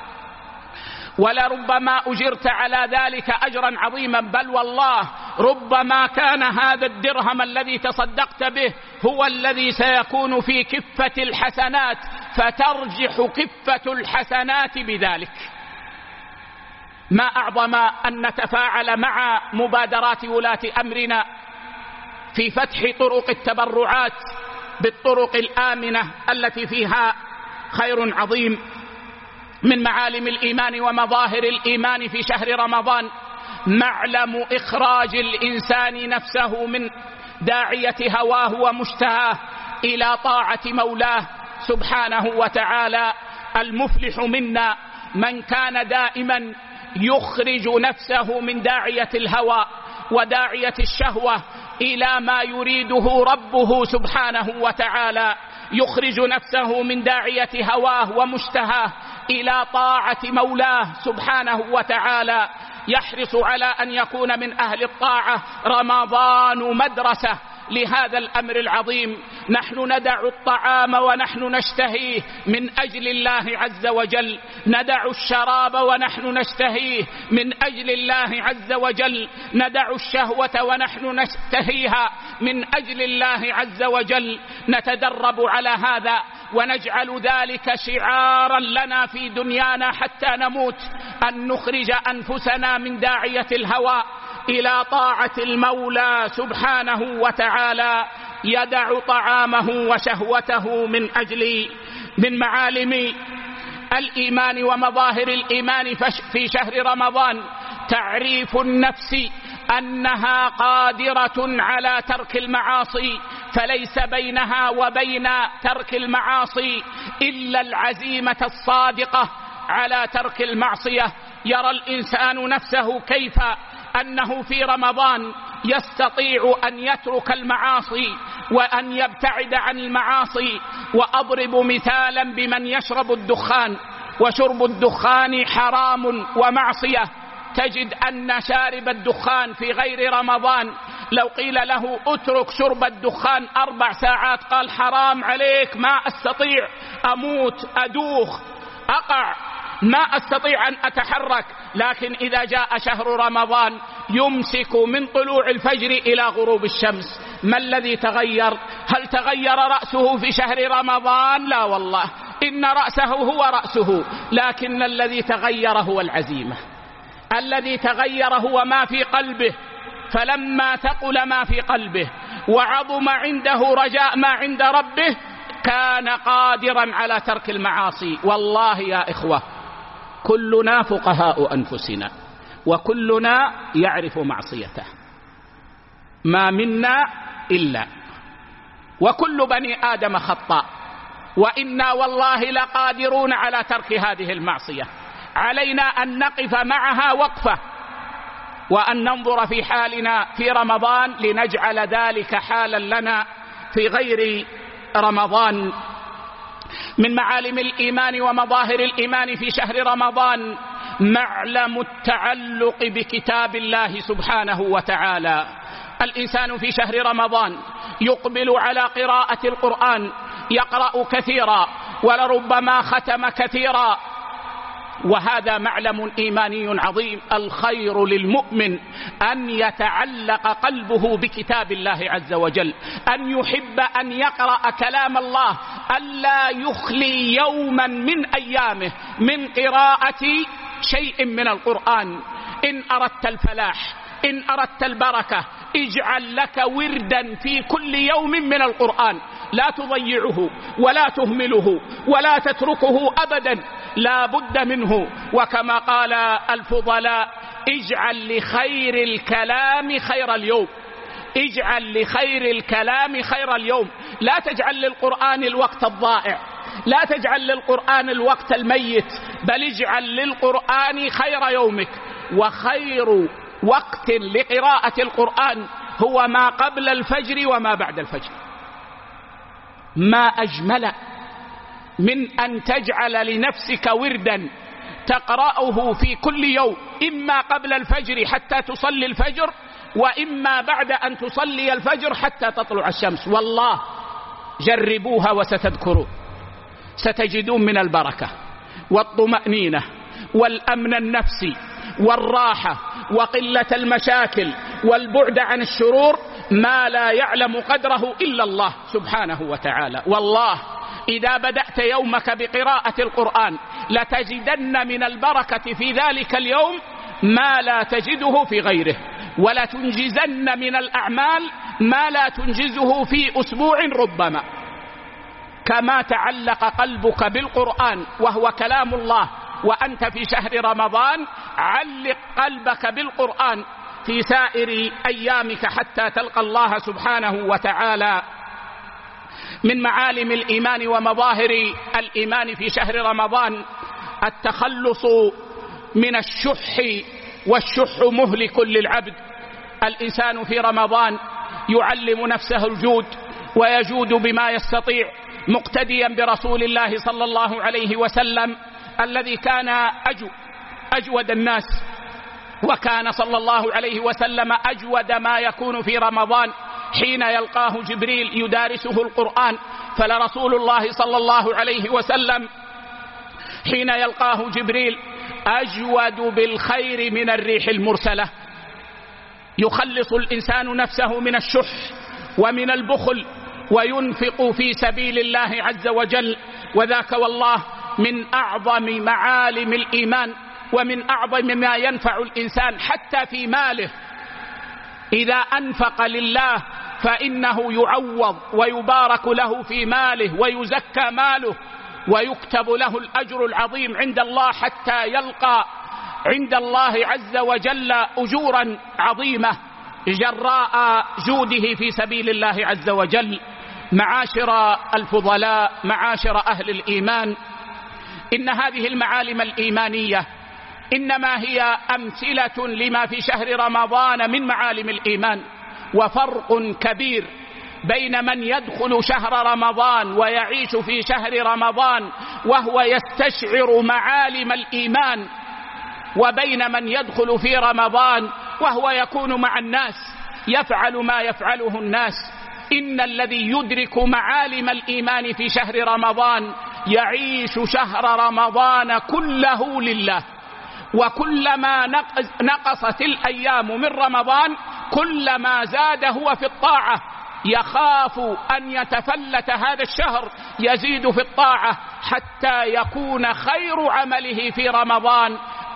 ولربما أجرت على ذلك أجرا عظيما، بل والله ربما كان هذا الدرهم الذي تصدقت به هو الذي سيكون في كفة الحسنات، فترجح كفة الحسنات بذلك. ما أعظم أن نتفاعل مع مبادرات ولاة أمرنا في فتح طرق التبرعات بالطرق الآمنة التي فيها خير عظيم. من معالم الإيمان ومظاهر الإيمان في شهر رمضان معلم إخراج الإنسان نفسه من داعية هواه ومشتهاه إلى طاعة مولاه سبحانه وتعالى. المفلح منا من كان دائما يخرج نفسه من داعية الهوى وداعية الشهوة إلى ما يريده ربه سبحانه وتعالى، يخرج نفسه من داعية هواه ومشتهاه إلى طاعة مولاه سبحانه وتعالى، يحرص على أن يكون من أهل الطاعة. رمضان مدرسة لهذا الأمر العظيم. نحن ندع الطعام ونحن نشتهيه من أجل الله عز وجل، ندع الشراب ونحن نشتهيه من أجل الله عز وجل، ندع الشهوة ونحن نشتهيها من أجل الله عز وجل. نتدرب على هذا ونجعل ذلك شعارا لنا في دنيانا حتى نموت، أن نخرج أنفسنا من داعية الهوى إلى طاعة المولى سبحانه وتعالى، يدع طعامه وشهوته من أجل. من معالم الإيمان ومظاهر الإيمان في شهر رمضان تعريف النفس أنها قادرة على ترك المعاصي، فليس بينها وبين ترك المعاصي إلا العزيمة الصادقة على ترك المعصية. يرى الإنسان نفسه كيف أنه في رمضان يستطيع أن يترك المعاصي وأن يبتعد عن المعاصي. وأضرب مثالا بمن يشرب الدخان، وشرب الدخان حرام ومعصية. تجد أن شارب الدخان في غير رمضان لو قيل له اترك شرب الدخان 4 ساعات قال حرام عليك، ما أستطيع، أموت، أدوخ، أقع، ما أستطيع أن أتحرك. لكن إذا جاء شهر رمضان يمسك من طلوع الفجر إلى غروب الشمس. ما الذي تغير؟ هل تغير رأسه في شهر رمضان؟ لا والله، إن رأسه هو رأسه، لكن الذي تغير هو العزيمة، الذي تغير هو ما في قلبه. فلما ثقل ما في قلبه وعظم عنده رجاء ما عند ربه كان قادرا على ترك المعاصي. والله يا إخوة كلنا فقهاء أنفسنا وكلنا يعرف معصيته، ما منا إلا، وكل بني آدم خطاء، وإنا والله لقادرون على ترك هذه المعصية. علينا أن نقف معها وقفة وأن ننظر في حالنا في رمضان لنجعل ذلك حالا لنا في غير رمضان. من معالم الإيمان ومظاهر الإيمان في شهر رمضان معلم التعلق بكتاب الله سبحانه وتعالى. الإنسان في شهر رمضان يقبل على قراءة القرآن، يقرأ كثيرا ولربما ختم كثيرا، وهذا معلم إيماني عظيم. الخير للمؤمن أن يتعلق قلبه بكتاب الله عز وجل، أن يحب أن يقرأ كلام الله، ألا يخلي يوما من أيامه من قراءة شيء من القرآن. إن أردت الفلاح، إن أردت البركة، اجعل لك وردا في كل يوم من القرآن، لا تضيعه ولا تهمله ولا تتركه أبدا، لا بد منه. وكما قال الفضلاء اجعل لخير الكلام خير اليوم، اجعل لخير الكلام خير اليوم. لا تجعل للقرآن الوقت الضائع، لا تجعل للقرآن الوقت الميت، بل اجعل للقرآن خير يومك. وخير وقت لقراءة القرآن هو ما قبل الفجر وما بعد الفجر. ما أجمل من أن تجعل لنفسك وردا تقرأه في كل يوم، إما قبل الفجر حتى تصلي الفجر، وإما بعد أن تصلي الفجر حتى تطلع الشمس. والله جربوها وستذكرون، ستجدون من البركة والطمأنينة والأمن النفسي والراحة وقلة المشاكل والبعد عن الشرور ما لا يعلم قدره إلا الله سبحانه وتعالى. والله إذا بدأت يومك بقراءة القرآن لتجدن من البركة في ذلك اليوم ما لا تجده في غيره، ولا تنجزن من الأعمال ما لا تنجزه في أسبوع ربما. كما تعلق قلبك بالقرآن وهو كلام الله وأنت في شهر رمضان، علق قلبك بالقرآن في سائر أيامك حتى تلقى الله سبحانه وتعالى. من معالم الإيمان ومظاهر الإيمان في شهر رمضان التخلص من الشح، والشح مهلك للعبد. الإنسان في رمضان يعلم نفسه الجود ويجود بما يستطيع، مقتديا برسول الله صلى الله عليه وسلم الذي كان أجود الناس، وكان صلى الله عليه وسلم أجود ما يكون في رمضان حين يلقاه جبريل يدارسه القرآن. فلرسول الله صلى الله عليه وسلم حين يلقاه جبريل أجود بالخير من الريح المرسلة. يخلص الإنسان نفسه من الشح ومن البخل وينفق في سبيل الله عز وجل، وذاك والله من أعظم معالم الإيمان ومن أعظم ما ينفع الإنسان حتى في ماله. إذا أنفق لله فإنه يعوض ويبارك له في ماله ويزكى ماله ويكتب له الأجر العظيم عند الله، حتى يلقى عند الله عز وجل أجورا عظيمة جراء جوده في سبيل الله عز وجل. معاشر الفضلاء، معاشر أهل الإيمان، إن هذه المعالم الإيمانية إنما هي أمثلة لما في شهر رمضان من معالم الإيمان. وفرق كبير بين من يدخل شهر رمضان ويعيش في شهر رمضان وهو يستشعر معالم الإيمان، وبين من يدخل في رمضان وهو يكون مع الناس يفعل ما يفعله الناس. إن الذي يدرك معالم الإيمان في شهر رمضان يعيش شهر رمضان كله لله، وكلما نقصت الأيام من رمضان كلما زاد هو في الطاعة، يخاف أن يتفلت هذا الشهر، يزيد في الطاعة حتى يكون خير عمله في رمضان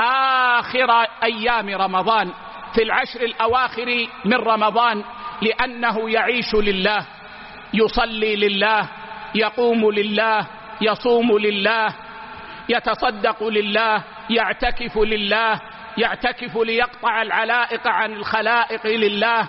آخر أيام رمضان، في العشر الأواخر من رمضان، لأنه يعيش لله، يصلي لله، يقوم لله، يصوم لله، يتصدق لله، يعتكف لله، يعتكف ليقطع العلائق عن الخلائق لله،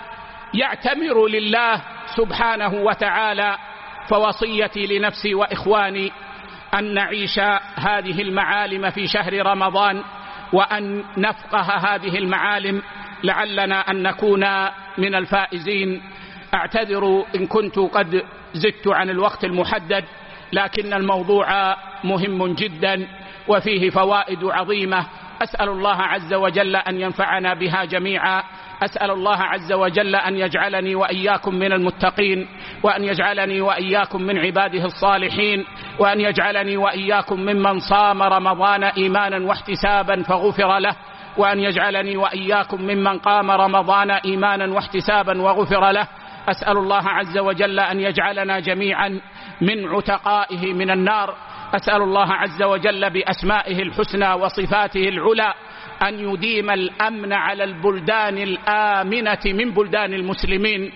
يعتمر لله سبحانه وتعالى. فوصيتي لنفسي وإخواني أن نعيش هذه المعالم في شهر رمضان، وأن نفقه هذه المعالم لعلنا أن نكون من الفائزين. أعتذر إن كنت قد زدت عن الوقت المحدد، لكن الموضوع مهم جدا وفيه فوائد عظيمة. أسأل الله عز وجل أن ينفعنا بها جميعا. أسأل الله عز وجل أن يجعلني وإياكم من المتقين، وأن يجعلني وإياكم من عباده الصالحين، وأن يجعلني وإياكم ممن صام رمضان إيمانا واحتسابا فغفر له، وأن يجعلني وإياكم ممن قام رمضان إيمانا واحتسابا وغفر له. أسأل الله عز وجل أن يجعلنا جميعا من عتقائه من النار. أسأل الله عز وجل بأسمائه الحسنى وصفاته العلى أن يديم الأمن على البلدان الآمنة من بلدان المسلمين،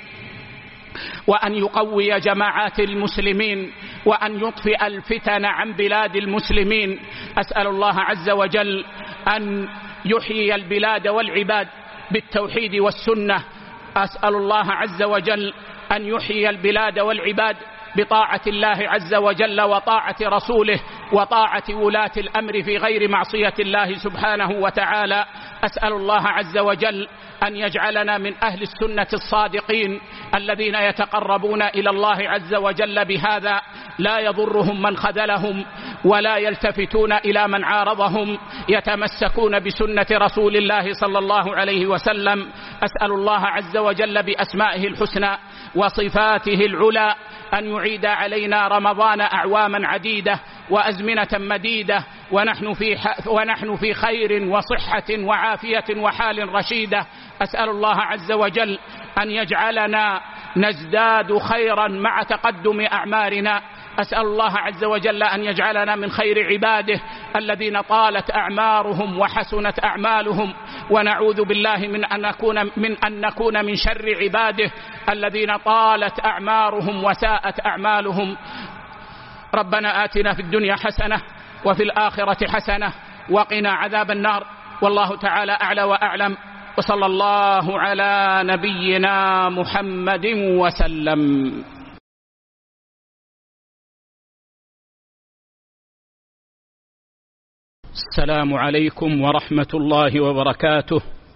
وأن يقوي جماعات المسلمين، وأن يطفئ الفتن عن بلاد المسلمين. أسأل الله عز وجل أن يحيي البلاد والعباد بالتوحيد والسنة، أسأل الله عز وجل أن يحيي البلاد والعباد بطاعة الله عز وجل وطاعة رسوله وطاعة ولاة الأمر في غير معصية الله سبحانه وتعالى. أسأل الله عز وجل أن يجعلنا من أهل السنة الصادقين الذين يتقربون إلى الله عز وجل بهذا، لا يضرهم من خذلهم ولا يلتفتون إلى من عارضهم، يتمسكون بسنة رسول الله صلى الله عليه وسلم. أسأل الله عز وجل بأسمائه الحسنى وصفاته العلى أن يعيد علينا رمضان أعواما عديدة وأزمنة مديدة ونحن في خير وصحة وعافية وحال رشيدة. أسأل الله عز وجل أن يجعلنا نزداد خيرا مع تقدم أعمارنا. أسأل الله عز وجل أن يجعلنا من خير عباده الذين طالت أعمارهم وحسنت أعمالهم، ونعوذ بالله من أن نكون من شر عباده الذين طالت أعمارهم وساءت أعمالهم. ربنا آتنا في الدنيا حسنة وفي الآخرة حسنة وقنا عذاب النار، والله تعالى أعلى وأعلم، وصلى الله على نبينا محمد وسلم. السلام عليكم ورحمة الله وبركاته.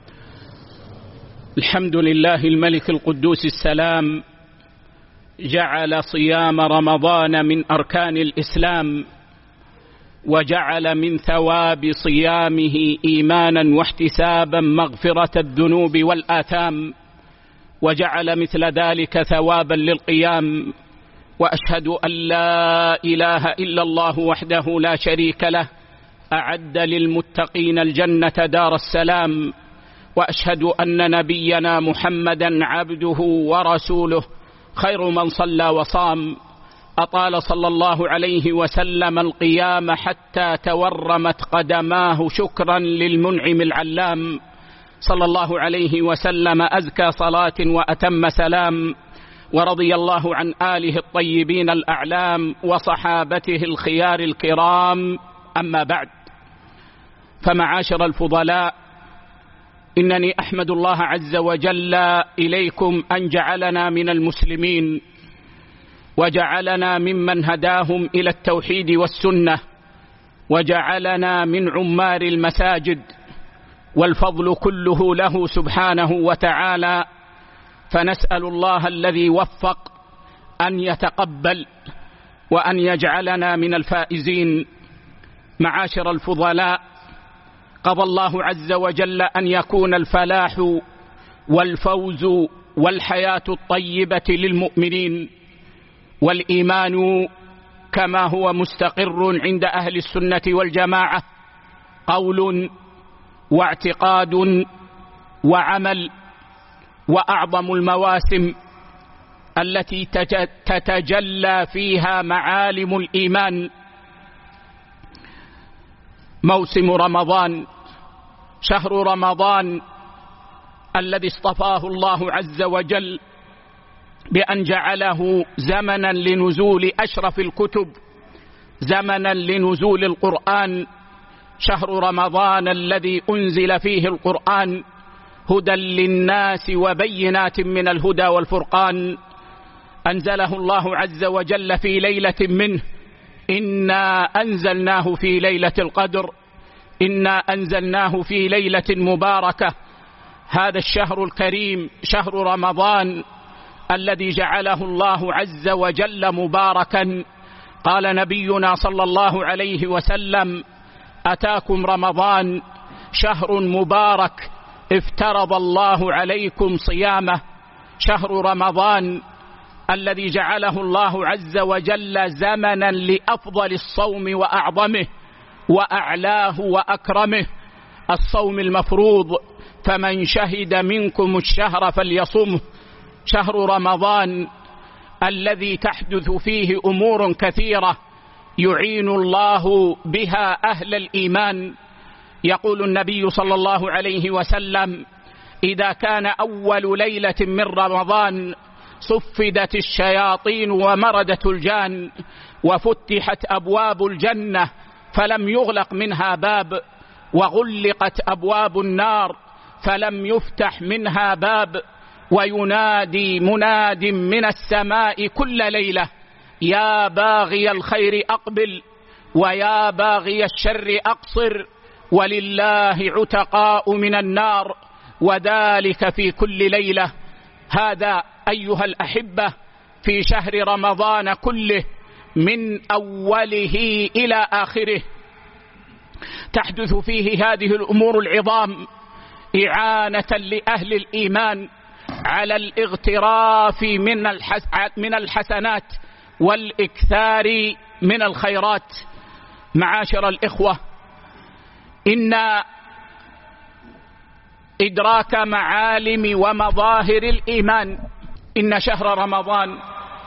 الحمد لله الملك القدوس السلام، جعل صيام رمضان من أركان الإسلام، وجعل من ثواب صيامه إيمانا واحتسابا مغفرة الذنوب والآثام، وجعل مثل ذلك ثوابا للقيام. وأشهد أن لا إله إلا الله وحده لا شريك له، أعد للمتقين الجنة دار السلام. وأشهد أن نبينا محمدا عبده ورسوله، خير من صلى وصام، أطال صلى الله عليه وسلم القيام حتى تورمت قدماه شكرا للمنعم العلام، صلى الله عليه وسلم أزكى صلاة وأتم سلام. ورضي الله عن آله الطيبين الأعلام وصحابته الخيار الكرام. أما بعد، فمعاشر الفضلاء، إنني أحمد الله عز وجل إليكم أن جعلنا من المسلمين، وجعلنا ممن هداهم إلى التوحيد والسنة، وجعلنا من عمار المساجد، والفضل كله له سبحانه وتعالى. فنسأل الله الذي وفق أن يتقبل وأن يجعلنا من الفائزين. معاشر الفضلاء، قضى الله عز وجل أن يكون الفلاح والفوز والحياة الطيبة للمؤمنين، والإيمان كما هو مستقر عند أهل السنة والجماعة قول واعتقاد وعمل، وأعظم المواسم التي تتجلى فيها معالم الإيمان موسم رمضان، شهر رمضان الذي اصطفاه الله عز وجل بأن جعله زمنا لنزول أشرف الكتب، زمنا لنزول القرآن، شهر رمضان الذي أنزل فيه القرآن هدى للناس وبينات من الهدى والفرقان. أنزله الله عز وجل في ليلة منه، إنا أنزلناه في ليلة القدر، إنا أنزلناه في ليلة مباركة. هذا الشهر الكريم شهر رمضان الذي جعله الله عز وجل مباركا. قال نبينا صلى الله عليه وسلم: أتاكم رمضان شهر مبارك افترض الله عليكم صيامه. شهر رمضان الذي جعله الله عز وجل زمنا لأفضل الصوم وأعظمه وأعلاه وأكرمه، الصوم المفروض، فمن شهد منكم الشهر فليصمه. شهر رمضان الذي تحدث فيه أمور كثيرة يعين الله بها أهل الإيمان. يقول النبي صلى الله عليه وسلم: إذا كان أول ليلة من رمضان صفدت الشياطين ومردت الجان، وفتحت أبواب الجنة فلم يغلق منها باب، وغلقت أبواب النار فلم يفتح منها باب، وينادي مناد من السماء كل ليلة: يا باغي الخير أقبل ويا باغي الشر أقصر، ولله عتقاء من النار، وذلك في كل ليلة. هذا أيها الأحبة في شهر رمضان كله من أوله إلى آخره تحدث فيه هذه الأمور العظام إعانة لأهل الإيمان على الاغتراف من الحسنات والإكثار من الخيرات. معاشر الإخوة، إن إدراك معالم ومظاهر الإيمان، إن شهر رمضان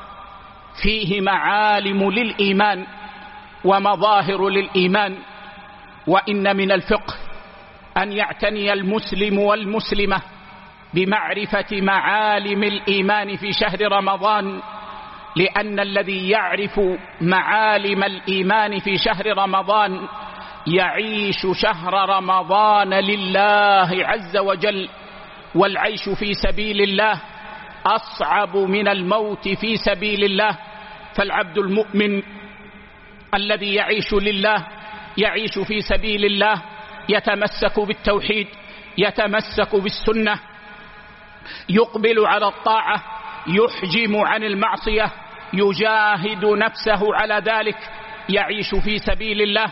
فيه معالم للإيمان ومظاهر للإيمان، وإن من الفقه أن يعتني المسلم والمسلمة بمعرفة معالم الإيمان في شهر رمضان، لأن الذي يعرف معالم الإيمان في شهر رمضان يعيش شهر رمضان لله عز وجل. والعيش في سبيل الله أصعب من الموت في سبيل الله، فالعبد المؤمن الذي يعيش لله يعيش في سبيل الله يتمسك بالتوحيد، يتمسك بالسنة، يقبل على الطاعة، يحجم عن المعصية، يجاهد نفسه على ذلك، يعيش في سبيل الله.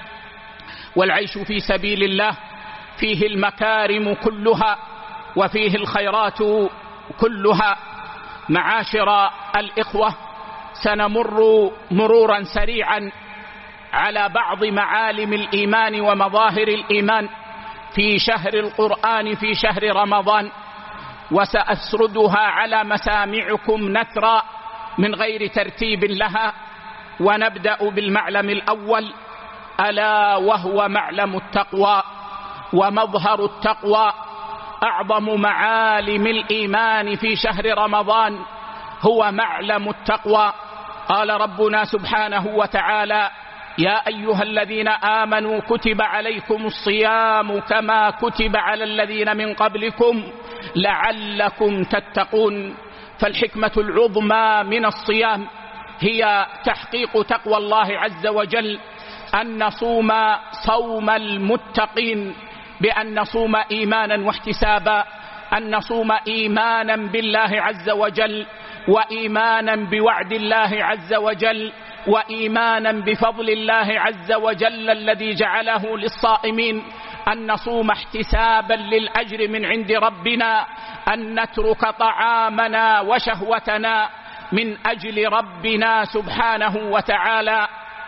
والعيش في سبيل الله فيه المكارم كلها وفيه الخيرات كلها. معاشر الإخوة، سنمر مرورا سريعا على بعض معالم الإيمان ومظاهر الإيمان في شهر القرآن في شهر رمضان، وسأسردها على مسامعكم نثرا من غير ترتيب لها. ونبدأ بالمعلم الأول، ألا وهو معلم التقوى ومظهر التقوى. أعظم معالم الإيمان في شهر رمضان هو معلم التقوى. قال ربنا سبحانه وتعالى: يا أيها الذين آمنوا كتب عليكم الصيام كما كتب على الذين من قبلكم لعلكم تتقون. فالحكمة العظمى من الصيام هي تحقيق تقوى الله عز وجل، أن نصوم صوم المتقين، بأن نصوم إيمانا واحتسابا، أن نصوم إيمانا بالله عز وجل، وإيمانا بوعد الله عز وجل، وإيمانا بفضل الله عز وجل الذي جعله للصائمين، أن نصوم احتسابا للأجر من عند ربنا، أن نترك طعامنا وشهوتنا من أجل ربنا سبحانه وتعالى،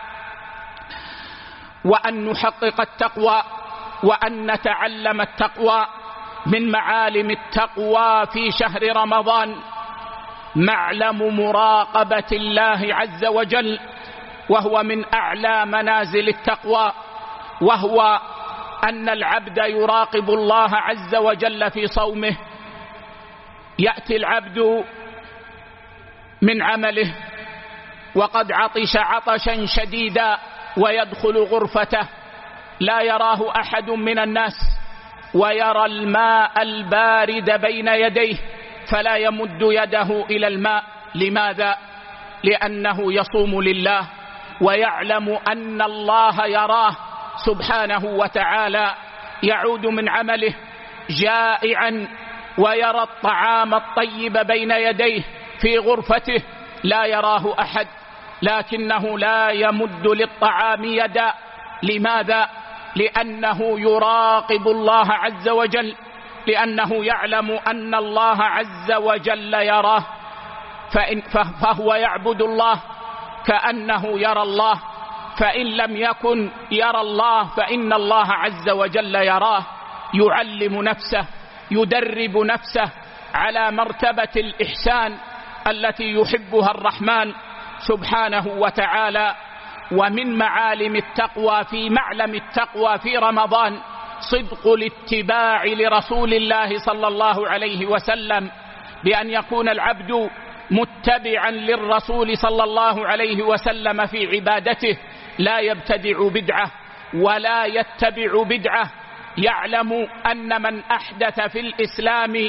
وأن نحقق التقوى وأن نتعلم التقوى. من معالم التقوى في شهر رمضان معلم مراقبة الله عز وجل، وهو من أعلى منازل التقوى، وهو أن العبد يراقب الله عز وجل في صومه. يأتي العبد من عمله وقد عطش عطشا شديدا ويدخل غرفته لا يراه أحد من الناس، ويرى الماء البارد بين يديه فلا يمد يده إلى الماء. لماذا؟ لأنه يصوم لله ويعلم أن الله يراه سبحانه وتعالى. يعود من عمله جائعا ويرى الطعام الطيب بين يديه في غرفته لا يراه أحد، لكنه لا يمد للطعام يدا. لماذا؟ لأنه يراقب الله عز وجل، لأنه يعلم أن الله عز وجل يراه، فهو يعبد الله كأنه يرى الله، فإن لم يكن يرى الله فإن الله عز وجل يراه. يعلم نفسه، يدرب نفسه على مرتبة الإحسان التي يحبها الرحمن سبحانه وتعالى. ومن معالم التقوى في معلم التقوى في رمضان صدق الاتباع لرسول الله صلى الله عليه وسلم، بأن يكون العبد متبعا للرسول صلى الله عليه وسلم في عبادته، لا يبتدع بدعة ولا يتبع بدعة. يعلم أن من أحدث في الإسلام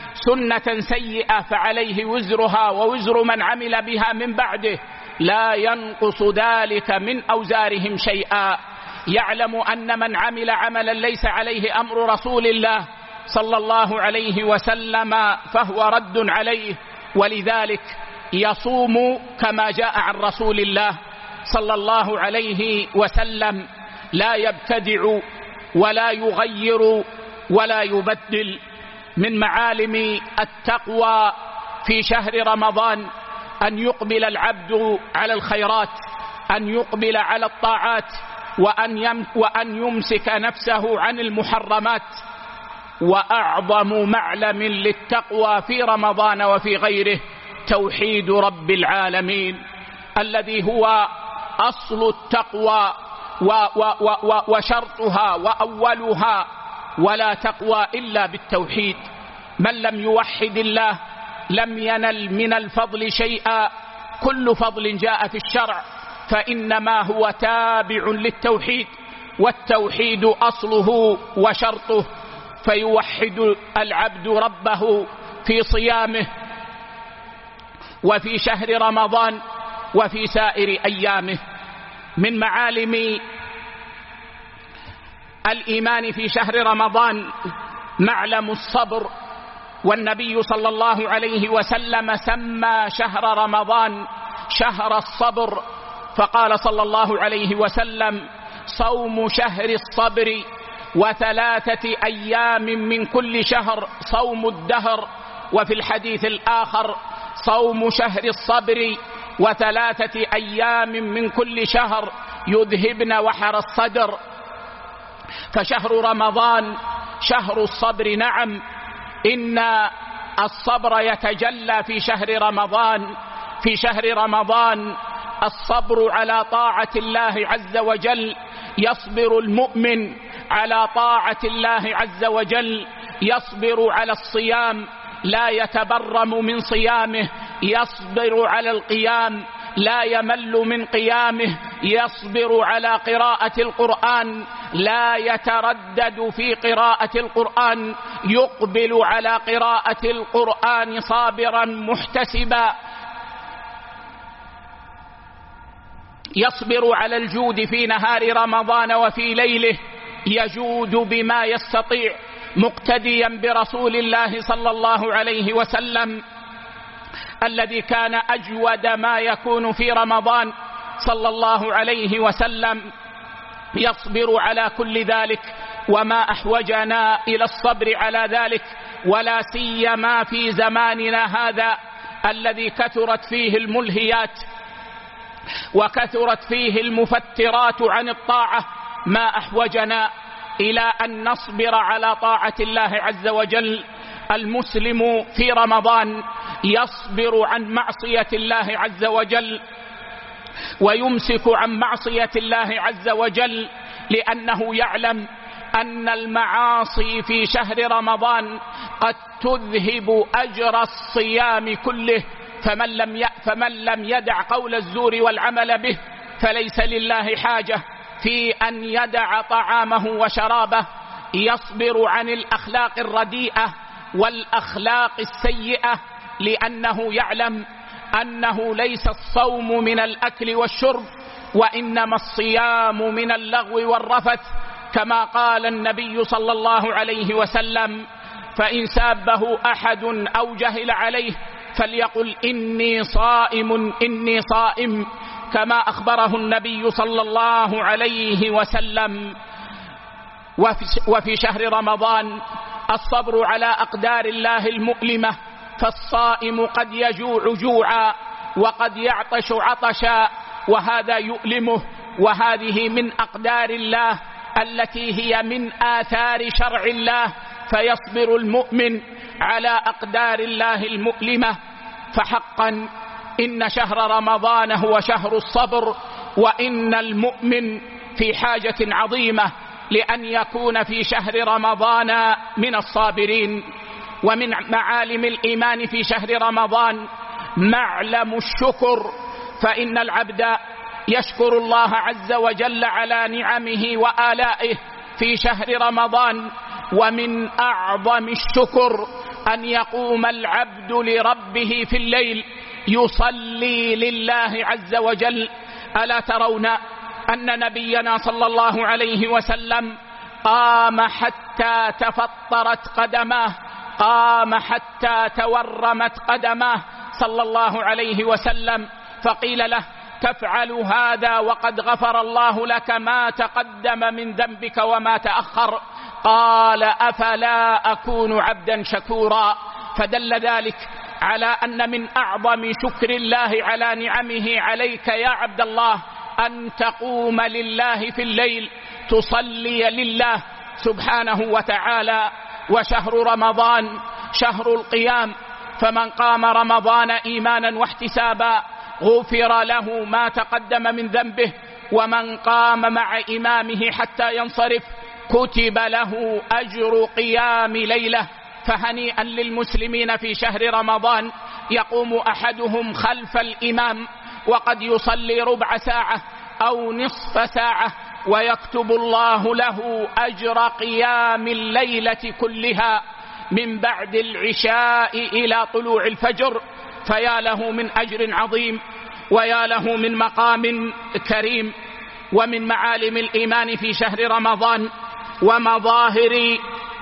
سنة سيئة فعليه وزرها ووزر من عمل بها من بعده، لا ينقص ذلك من أوزارهم شيئا. يعلم أن من عمل عملا ليس عليه أمر رسول الله صلى الله عليه وسلم فهو رد عليه، ولذلك يصوم كما جاء عن رسول الله صلى الله عليه وسلم، لا يبتدع ولا يغير ولا يبدل. من معالم التقوى في شهر رمضان أن يقبل العبد على الخيرات، أن يقبل على الطاعات، وأن يمسك نفسه عن المحرمات. وأعظم معلم للتقوى في رمضان وفي غيره توحيد رب العالمين الذي هو أصل التقوى وشرطها وأولها، ولا تقوى إلا بالتوحيد. من لم يوحد الله لم ينل من الفضل شيئا. كل فضل جاء في الشرع فإنما هو تابع للتوحيد، والتوحيد أصله وشرطه، فيوحد العبد ربه في صيامه وفي شهر رمضان وفي سائر أيامه. من معالم الإيمان في شهر رمضان معلم الصبر، والنبي صلى الله عليه وسلم سمى شهر رمضان شهر الصبر، فقال صلى الله عليه وسلم: صوم شهر الصبر و3 أيام من كل شهر صوم الدهر. وفي الحديث الآخر: صوم شهر الصبر و3 أيام من كل شهر يذهبن وحر الصدر. فشهر رمضان شهر الصبر. نعم، إن الصبر يتجلى في شهر رمضان. في شهر رمضان الصبر على طاعة الله عز وجل، يصبر المؤمن على طاعة الله عز وجل، يصبر على الصيام لا يتبرم من صيامه، يصبر على القيام لا يمل من قيامه، يصبر على قراءة القرآن لا يتردد في قراءة القرآن، يقبل على قراءة القرآن صابرا محتسبا، يصبر على الجود في نهار رمضان وفي ليله، يجود بما يستطيع مقتديا برسول الله صلى الله عليه وسلم الذي كان أجود ما يكون في رمضان صلى الله عليه وسلم، يصبر على كل ذلك. وما أحوجنا إلى الصبر على ذلك، ولا سيما في زماننا هذا الذي كثرت فيه الملهيات وكثرت فيه المفترات عن الطاعة، ما أحوجنا إلى أن نصبر على طاعة الله عز وجل. المسلم في رمضان يصبر عن معصية الله عز وجل ويمسك عن معصية الله عز وجل، لأنه يعلم أن المعاصي في شهر رمضان قد تذهب أجر الصيام كله. فمن لم يدع قول الزور والعمل به فليس لله حاجة في أن يدع طعامه وشرابه. يصبر عن الأخلاق الرديئة والأخلاق السيئة، لأنه يعلم أنه ليس الصوم من الأكل والشرب، وإنما الصيام من اللغو والرفث، كما قال النبي صلى الله عليه وسلم: فإن سابه أحد أو جهل عليه فليقل إني صائم إني صائم، كما أخبره النبي صلى الله عليه وسلم. وفي شهر رمضان الصبر على أقدار الله المؤلمة، فالصائم قد يجوع جوعا وقد يعطش عطشا، وهذا يؤلمه، وهذه من أقدار الله التي هي من آثار شرع الله، فيصبر المؤمن على أقدار الله المؤلمة. فحقا إن شهر رمضان هو شهر الصبر، وإن المؤمن في حاجة عظيمة لأن يكون في شهر رمضان من الصابرين. ومن معالم الإيمان في شهر رمضان معلم الشكر، فإن العبد يشكر الله عز وجل على نعمه وآلائه في شهر رمضان. ومن أعظم الشكر أن يقوم العبد لربه في الليل يصلي لله عز وجل. ألا ترون أن نبينا صلى الله عليه وسلم قام حتى تفطرت قدماه، قام حتى تورمت قدماه صلى الله عليه وسلم، فقيل له: تفعل هذا وقد غفر الله لك ما تقدم من ذنبك وما تأخر؟ قال: أفلا أكون عبدا شكورا. فدل ذلك على أن من أعظم شكر الله على نعمه عليك يا عبد الله أن تقوم لله في الليل تصلي لله سبحانه وتعالى. وشهر رمضان شهر القيام، فمن قام رمضان إيمانا واحتسابا غفر له ما تقدم من ذنبه، ومن قام مع إمامه حتى ينصرف كتب له أجر قيام ليلة. فهنيئا للمسلمين في شهر رمضان يقوم أحدهم خلف الإمام وقد يصلي ربع ساعة أو نصف ساعة ويكتب الله له أجر قيام الليلة كلها من بعد العشاء إلى طلوع الفجر. فيا له من أجر عظيم، ويا له من مقام كريم. ومن معالم الإيمان في شهر رمضان ومظاهر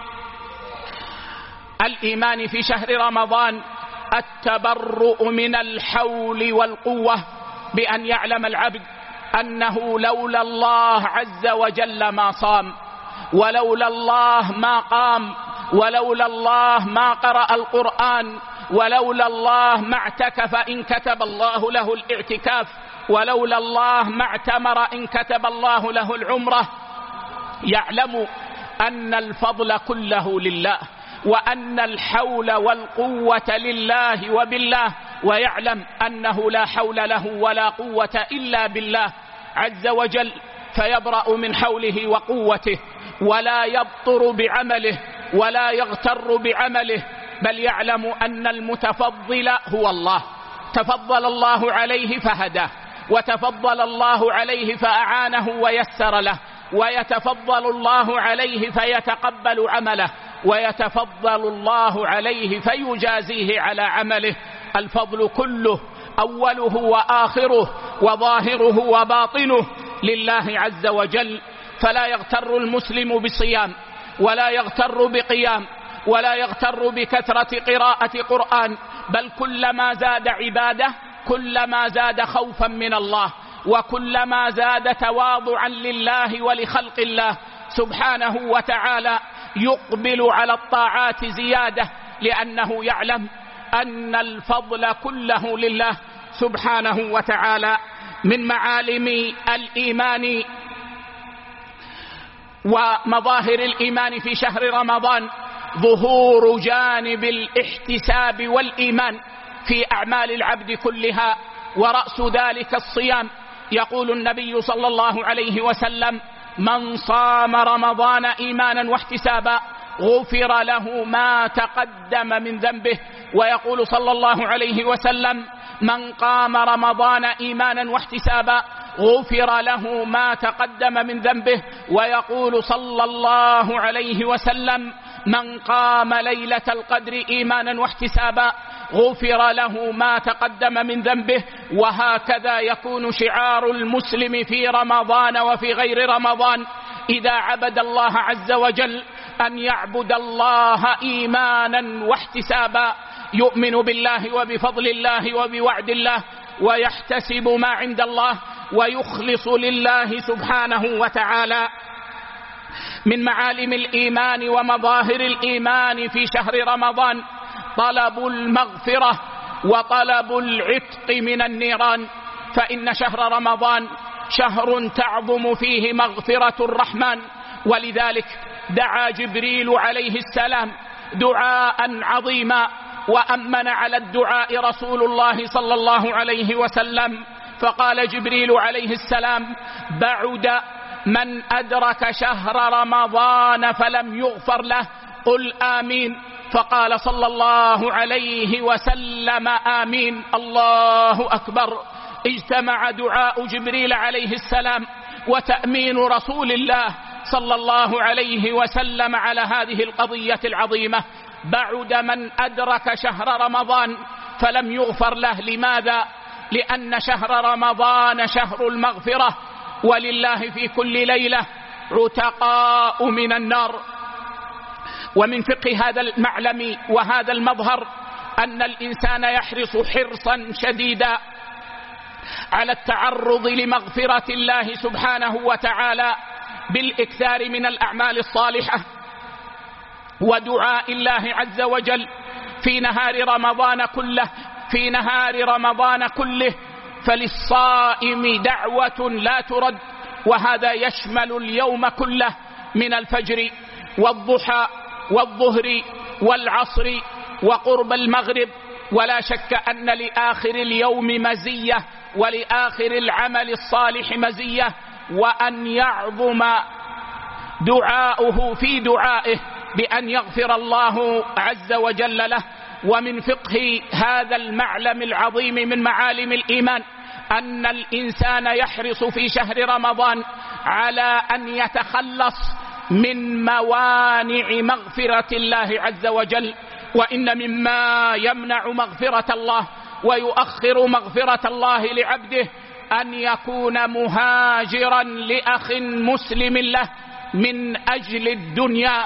الإيمان في شهر رمضان التبرؤ من الحول والقوة، بأن يعلم العبد أنه لولا الله عز وجل ما صام، ولولا الله ما قام، ولولا الله ما قرأ القرآن، ولولا الله ما اعتكف إن كتب الله له الاعتكاف، ولولا الله ما اعتمر إن كتب الله له العمرة. يعلم أن الفضل كله لله، وأن الحول والقوة لله وبالله، ويعلم أنه لا حول له ولا قوة إلا بالله عز وجل، فيبرأ من حوله وقوته ولا يبطر بعمله ولا يغتر بعمله، بل يعلم أن المتفضل هو الله. تفضل الله عليه فهداه، وتفضل الله عليه فأعانه ويسر له، ويتفضل الله عليه فيتقبل عمله، ويتفضل الله عليه فيجازيه على عمله. الفضل كله أوله وآخره وظاهره وباطنه لله عز وجل. فلا يغتر المسلم بصيام، ولا يغتر بقيام، ولا يغتر بكثرة قراءة قرآن، بل كلما زاد عبادة كلما زاد خوفا من الله، وكلما زاد تواضعا لله ولخلق الله سبحانه وتعالى. يقبل على الطاعات زيادة، لأنه يعلم أن الفضل كله لله سبحانه وتعالى. من معالم الإيمان ومظاهر الإيمان في شهر رمضان ظهور جانب الاحتساب والإيمان في أعمال العبد كلها، ورأس ذلك الصيام. يقول النبي صلى الله عليه وسلم: من صام رمضان إيمانا واحتسابا غفر له ما تقدم من ذنبه. ويقول صلى الله عليه وسلم: من قام رمضان إيمانا واحتسابا غفر له ما تقدم من ذنبه. ويقول صلى الله عليه وسلم: من قام ليلة القدر إيمانا واحتسابا غفر له ما تقدم من ذنبه. وهكذا يكون شعار المسلم في رمضان وفي غير رمضان إذا عبد الله عز وجل أن يعبد الله إيمانا واحتسابا، يؤمن بالله وبفضل الله وبوعد الله، ويحتسب ما عند الله، ويخلص لله سبحانه وتعالى. من معالم الإيمان ومظاهر الإيمان في شهر رمضان طلب المغفرة وطلب العتق من النيران، فإن شهر رمضان شهر تعظم فيه مغفرة الرحمن، ولذلك دعا جبريل عليه السلام دعاء عظيما، وأمن على الدعاء رسول الله صلى الله عليه وسلم، فقال جبريل عليه السلام: بعد من أدرك شهر رمضان فلم يغفر له، قل آمين. فقال صلى الله عليه وسلم: آمين. الله أكبر. اجتمع دعاء جبريل عليه السلام وتأمين رسول الله صلى الله عليه وسلم على هذه القضية العظيمة. بعد من أدرك شهر رمضان فلم يغفر له. لماذا؟ لأن شهر رمضان شهر المغفرة، ولله في كل ليلة عتقاء من النار. ومن فقه هذا المعلم وهذا المظهر أن الإنسان يحرص حرصا شديدا على التعرض لمغفرة الله سبحانه وتعالى بالإكثار من الأعمال الصالحة ودعاء الله عز وجل في نهار رمضان كله، فللصائم دعوة لا ترد، وهذا يشمل اليوم كله من الفجر والضحى والظهر والعصر وقرب المغرب. ولا شك أن لآخر اليوم مزية ولآخر العمل الصالح مزية، وأن يعظم دعاؤه في دعائه بأن يغفر الله عز وجل له. ومن فقه هذا المعلم العظيم من معالم الإيمان أن الإنسان يحرص في شهر رمضان على أن يتخلص من موانع مغفرة الله عز وجل. وإن مما يمنع مغفرة الله ويؤخر مغفرة الله لعبده أن يكون مهاجرا لأخ مسلم له من أجل الدنيا.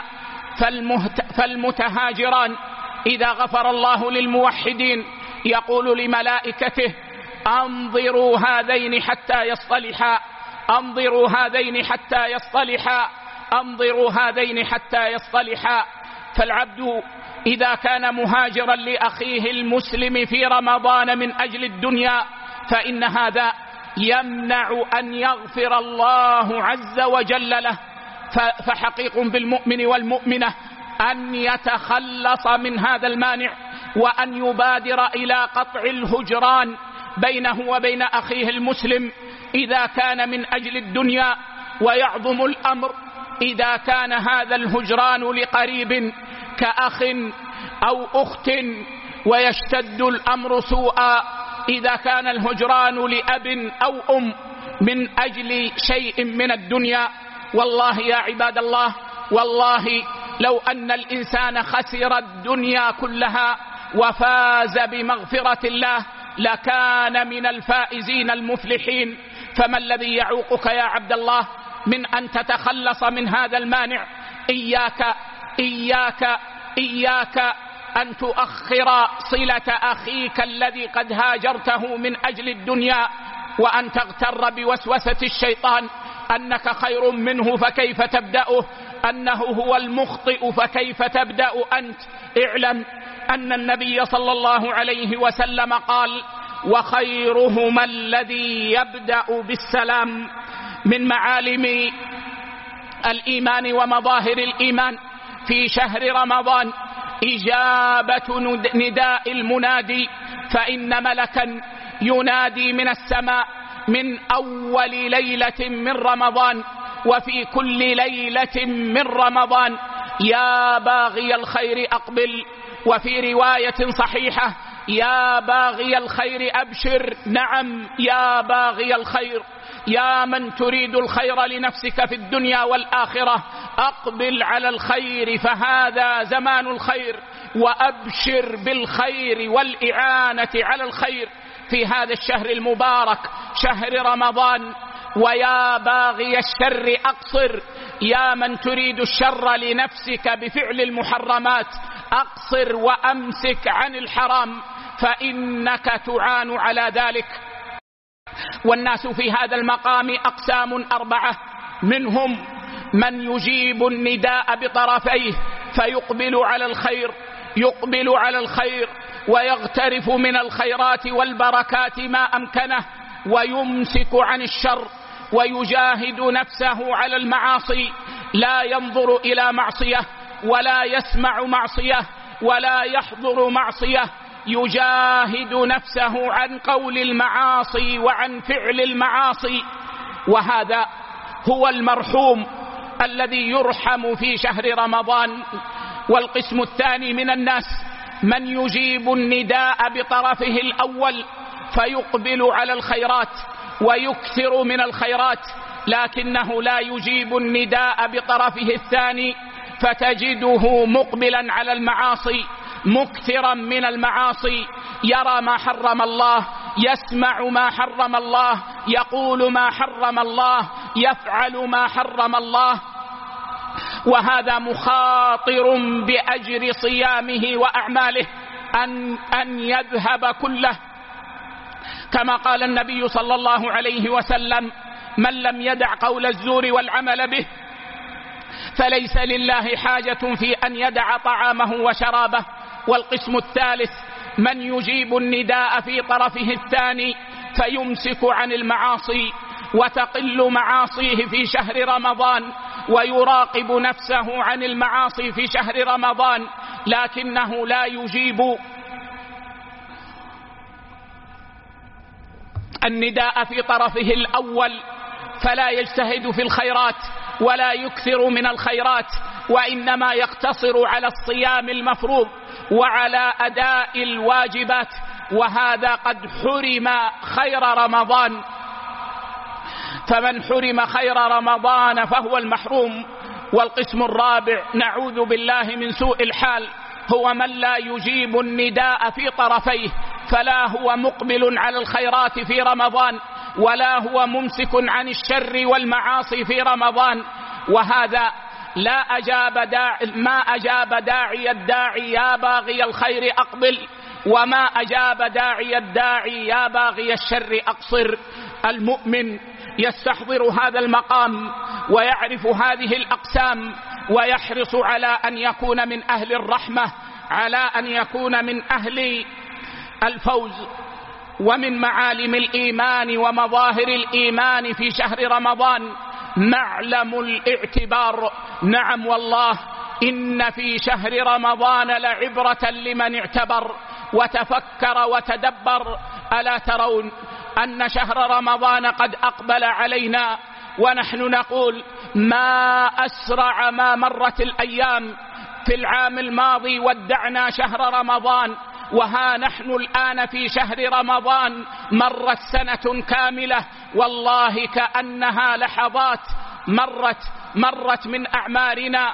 فالمتهاجران إذا غفر الله للموحدين يقول لملائكته: أنظروا هذين حتى يصطلحا، أنظروا هذين حتى يصطلحا، أنظروا هذين حتى يصطلحا. فالعبد إذا كان مهاجرا لأخيه المسلم في رمضان من أجل الدنيا فإن هذا يمنع أن يغفر الله عز وجل له. فحقيق بالمؤمن والمؤمنة أن يتخلص من هذا المانع، وأن يبادر إلى قطع الهجران بينه وبين أخيه المسلم إذا كان من أجل الدنيا. ويعظم الأمر إذا كان هذا الهجران لقريب كأخ أو أخت، ويشتد الأمر سوءا إذا كان الهجران لأب أو أم من أجل شيء من الدنيا. والله يا عباد الله، والله لو أن الإنسان خسر الدنيا كلها وفاز بمغفرة الله لكان من الفائزين المفلحين. فما الذي يعوقك يا عبد الله من أن تتخلص من هذا المانع؟ إياك إياك إياك أن تؤخر صلة أخيك الذي قد هاجرته من أجل الدنيا، وأن تغتر بوسوسة الشيطان أنك خير منه فكيف تبدأه، أنه هو المخطئ فكيف تبدأ أنت. اعلم أن النبي صلى الله عليه وسلم قال: وخيرهما الذي يبدأ بالسلام. من معالم الإيمان ومظاهر الإيمان في شهر رمضان إجابة نداء المنادي، فإن ملكا ينادي من السماء من أول ليلة من رمضان وفي كل ليلة من رمضان: يا باغي الخير أقبل. وفي رواية صحيحة: يا باغي الخير أبشر. نعم يا باغي الخير، يا من تريد الخير لنفسك في الدنيا والآخرة، أقبل على الخير فهذا زمان الخير، وأبشر بالخير والإعانة على الخير في هذا الشهر المبارك شهر رمضان. ويا باغي الشر أقصر، يا من تريد الشر لنفسك بفعل المحرمات أقصر وأمسك عن الحرام فإنك تعان على ذلك. والناس في هذا المقام أقسام 4: منهم من يجيب النداء بطرفيه فيقبل على الخير، يقبل على الخير ويغترف من الخيرات والبركات ما أمكنه، ويمسك عن الشر ويجاهد نفسه على المعاصي، لا ينظر إلى معصية ولا يسمع معصية ولا يحضر معصية، يجاهد نفسه عن قول المعاصي وعن فعل المعاصي. وهذا هو المرحوم الذي يرحم في شهر رمضان. والقسم الثاني من الناس من يجيب النداء بطرفه الأول فيقبل على الخيرات ويكثر من الخيرات، لكنه لا يجيب النداء بطرفه الثاني فتجده مقبلا على المعاصي، مكثرا من المعاصي، يرى ما حرم الله، يسمع ما حرم الله، يقول ما حرم الله، يفعل ما حرم الله، وهذا مخاطر بأجر صيامه وأعماله أن يذهب كله، كما قال النبي صلى الله عليه وسلم: من لم يدع قول الزور والعمل به فليس لله حاجة في أن يدع طعامه وشرابه. والقسم الثالث: من يجيب النداء في طرفه الثاني فيمسك عن المعاصي وتقل معاصيه في شهر رمضان، ويراقب نفسه عن المعاصي في شهر رمضان، لكنه لا يجيب النداء في طرفه الأول، فلا يجتهد في الخيرات ولا يكثر من الخيرات، وإنما يقتصر على الصيام المفروض وعلى أداء الواجبات، وهذا قد حرم خير رمضان. فمن حرم خير رمضان فهو المحروم. والقسم الرابع: نعوذ بالله من سوء الحال، هو من لا يجيب النداء في طرفيه، فلا هو مقبل على الخيرات في رمضان ولا هو ممسك عن الشر والمعاصي في رمضان، وهذا ما أجاب داعي الداعي يا باغي الخير أقبل، وما أجاب داعي الداعي يا باغي الشر أقصر. المؤمن يستحضر هذا المقام ويعرف هذه الأقسام، ويحرص على أن يكون من أهل الرحمة، على أن يكون من أهل الفوز. ومن معالم الإيمان ومظاهر الإيمان في شهر رمضان معلم الاعتبار. نعم والله، إن في شهر رمضان لعبرة لمن اعتبر وتفكر وتدبر. ألا ترون أن شهر رمضان قد أقبل علينا ونحن نقول: ما أسرع ما مرت الأيام. في العام الماضي ودعنا شهر رمضان، وها نحن الآن في شهر رمضان، مرت سنة كاملة، والله كأنها لحظات مرت من أعمارنا،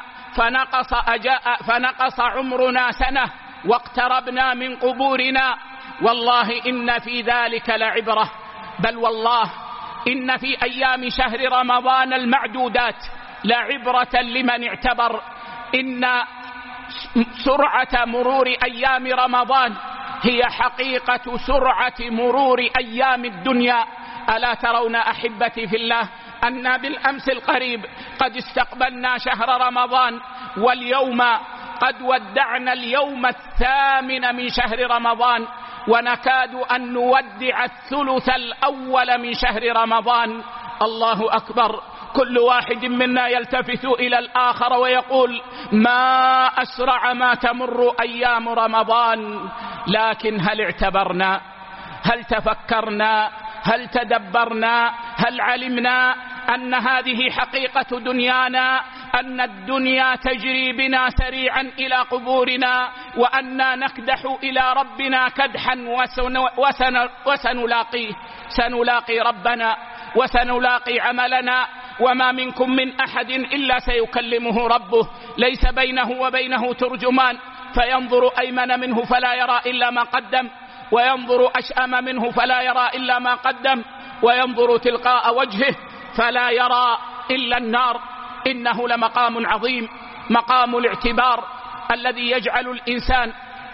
فنقص عمرنا سنة واقتربنا من قبورنا. والله إن في ذلك لعبرة، بل والله إن في أيام شهر رمضان المعدودات لعبرة لمن اعتبر. إن سرعة مرور أيام رمضان هي حقيقة سرعة مرور أيام الدنيا. ألا ترون أحبتي في الله أن بالأمس القريب قد استقبلنا شهر رمضان، واليوم قد ودعنا اليوم 8 من شهر رمضان، ونكاد أن نودع الثلث الأول من شهر رمضان. الله أكبر. كل واحد منا يلتفت إلى الآخر ويقول: ما أسرع ما تمر أيام رمضان. لكن هل اعتبرنا؟ هل تفكرنا؟ هل تدبرنا؟ هل علمنا أن هذه حقيقة دنيانا، أن الدنيا تجري بنا سريعا إلى قبورنا، وأننا نكدح إلى ربنا كدحا سنلاقي ربنا وسنلاقي عملنا. وما منكم من أحد إلا سيكلمه ربه، ليس بينه وبينه ترجمان، فينظر أيمن منه فلا يرى إلا ما قدم، وينظر أشأم منه فلا يرى إلا ما قدم، وينظر تلقاء وجهه فلا يرى إلا النار. إنه لمقام عظيم، مقام الاعتبار الذي يجعل الإنسان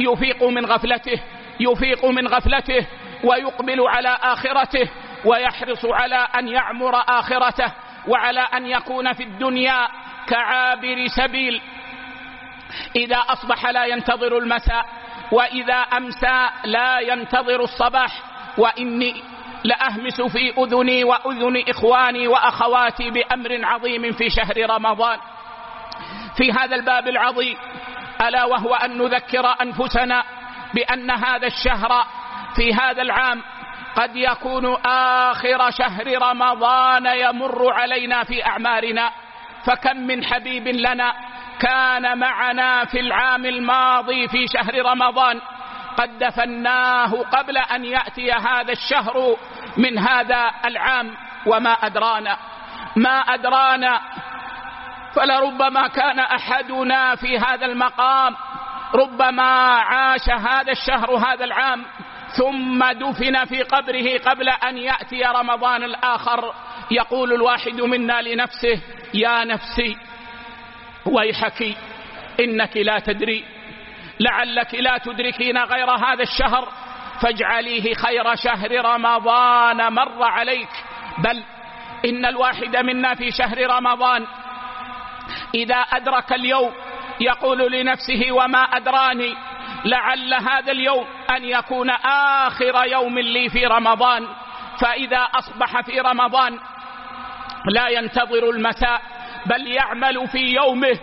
يفيق من غفلته ويقبل على آخرته، ويحرص على أن يعمر آخرته، وعلى أن يكون في الدنيا كعابر سبيل. إذا أصبح لا ينتظر المساء، وإذا أمسى لا ينتظر الصباح. وإني لأهمس في أذني وأذن إخواني وأخواتي بأمر عظيم في شهر رمضان في هذا الباب العظيم، ألا وهو أن نذكر أنفسنا بأن هذا الشهر في هذا العام قد يكون آخر شهر رمضان يمر علينا في أعمارنا. فكم من حبيب لنا كان معنا في العام الماضي في شهر رمضان قد دفناه قبل أن يأتي هذا الشهر من هذا العام، وما أدرانا فلربما كان أحدنا في هذا المقام، ربما عاش هذا الشهر هذا العام ثم دفن في قبره قبل أن يأتي رمضان الآخر. يقول الواحد منا لنفسه: يا نفسي ويحك، إنك لا تدري، لعلك لا تدركين غير هذا الشهر، فاجعليه خير شهر رمضان مر عليك. بل إن الواحد منا في شهر رمضان إذا أدرك اليوم يقول لنفسه: وما أدراني، لعل هذا اليوم أن يكون آخر يوم لي في رمضان. فإذا أصبح في رمضان لا ينتظر المساء، بل يعمل في يومه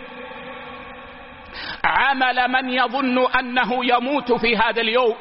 عمل من يظن أنه يموت في هذا اليوم.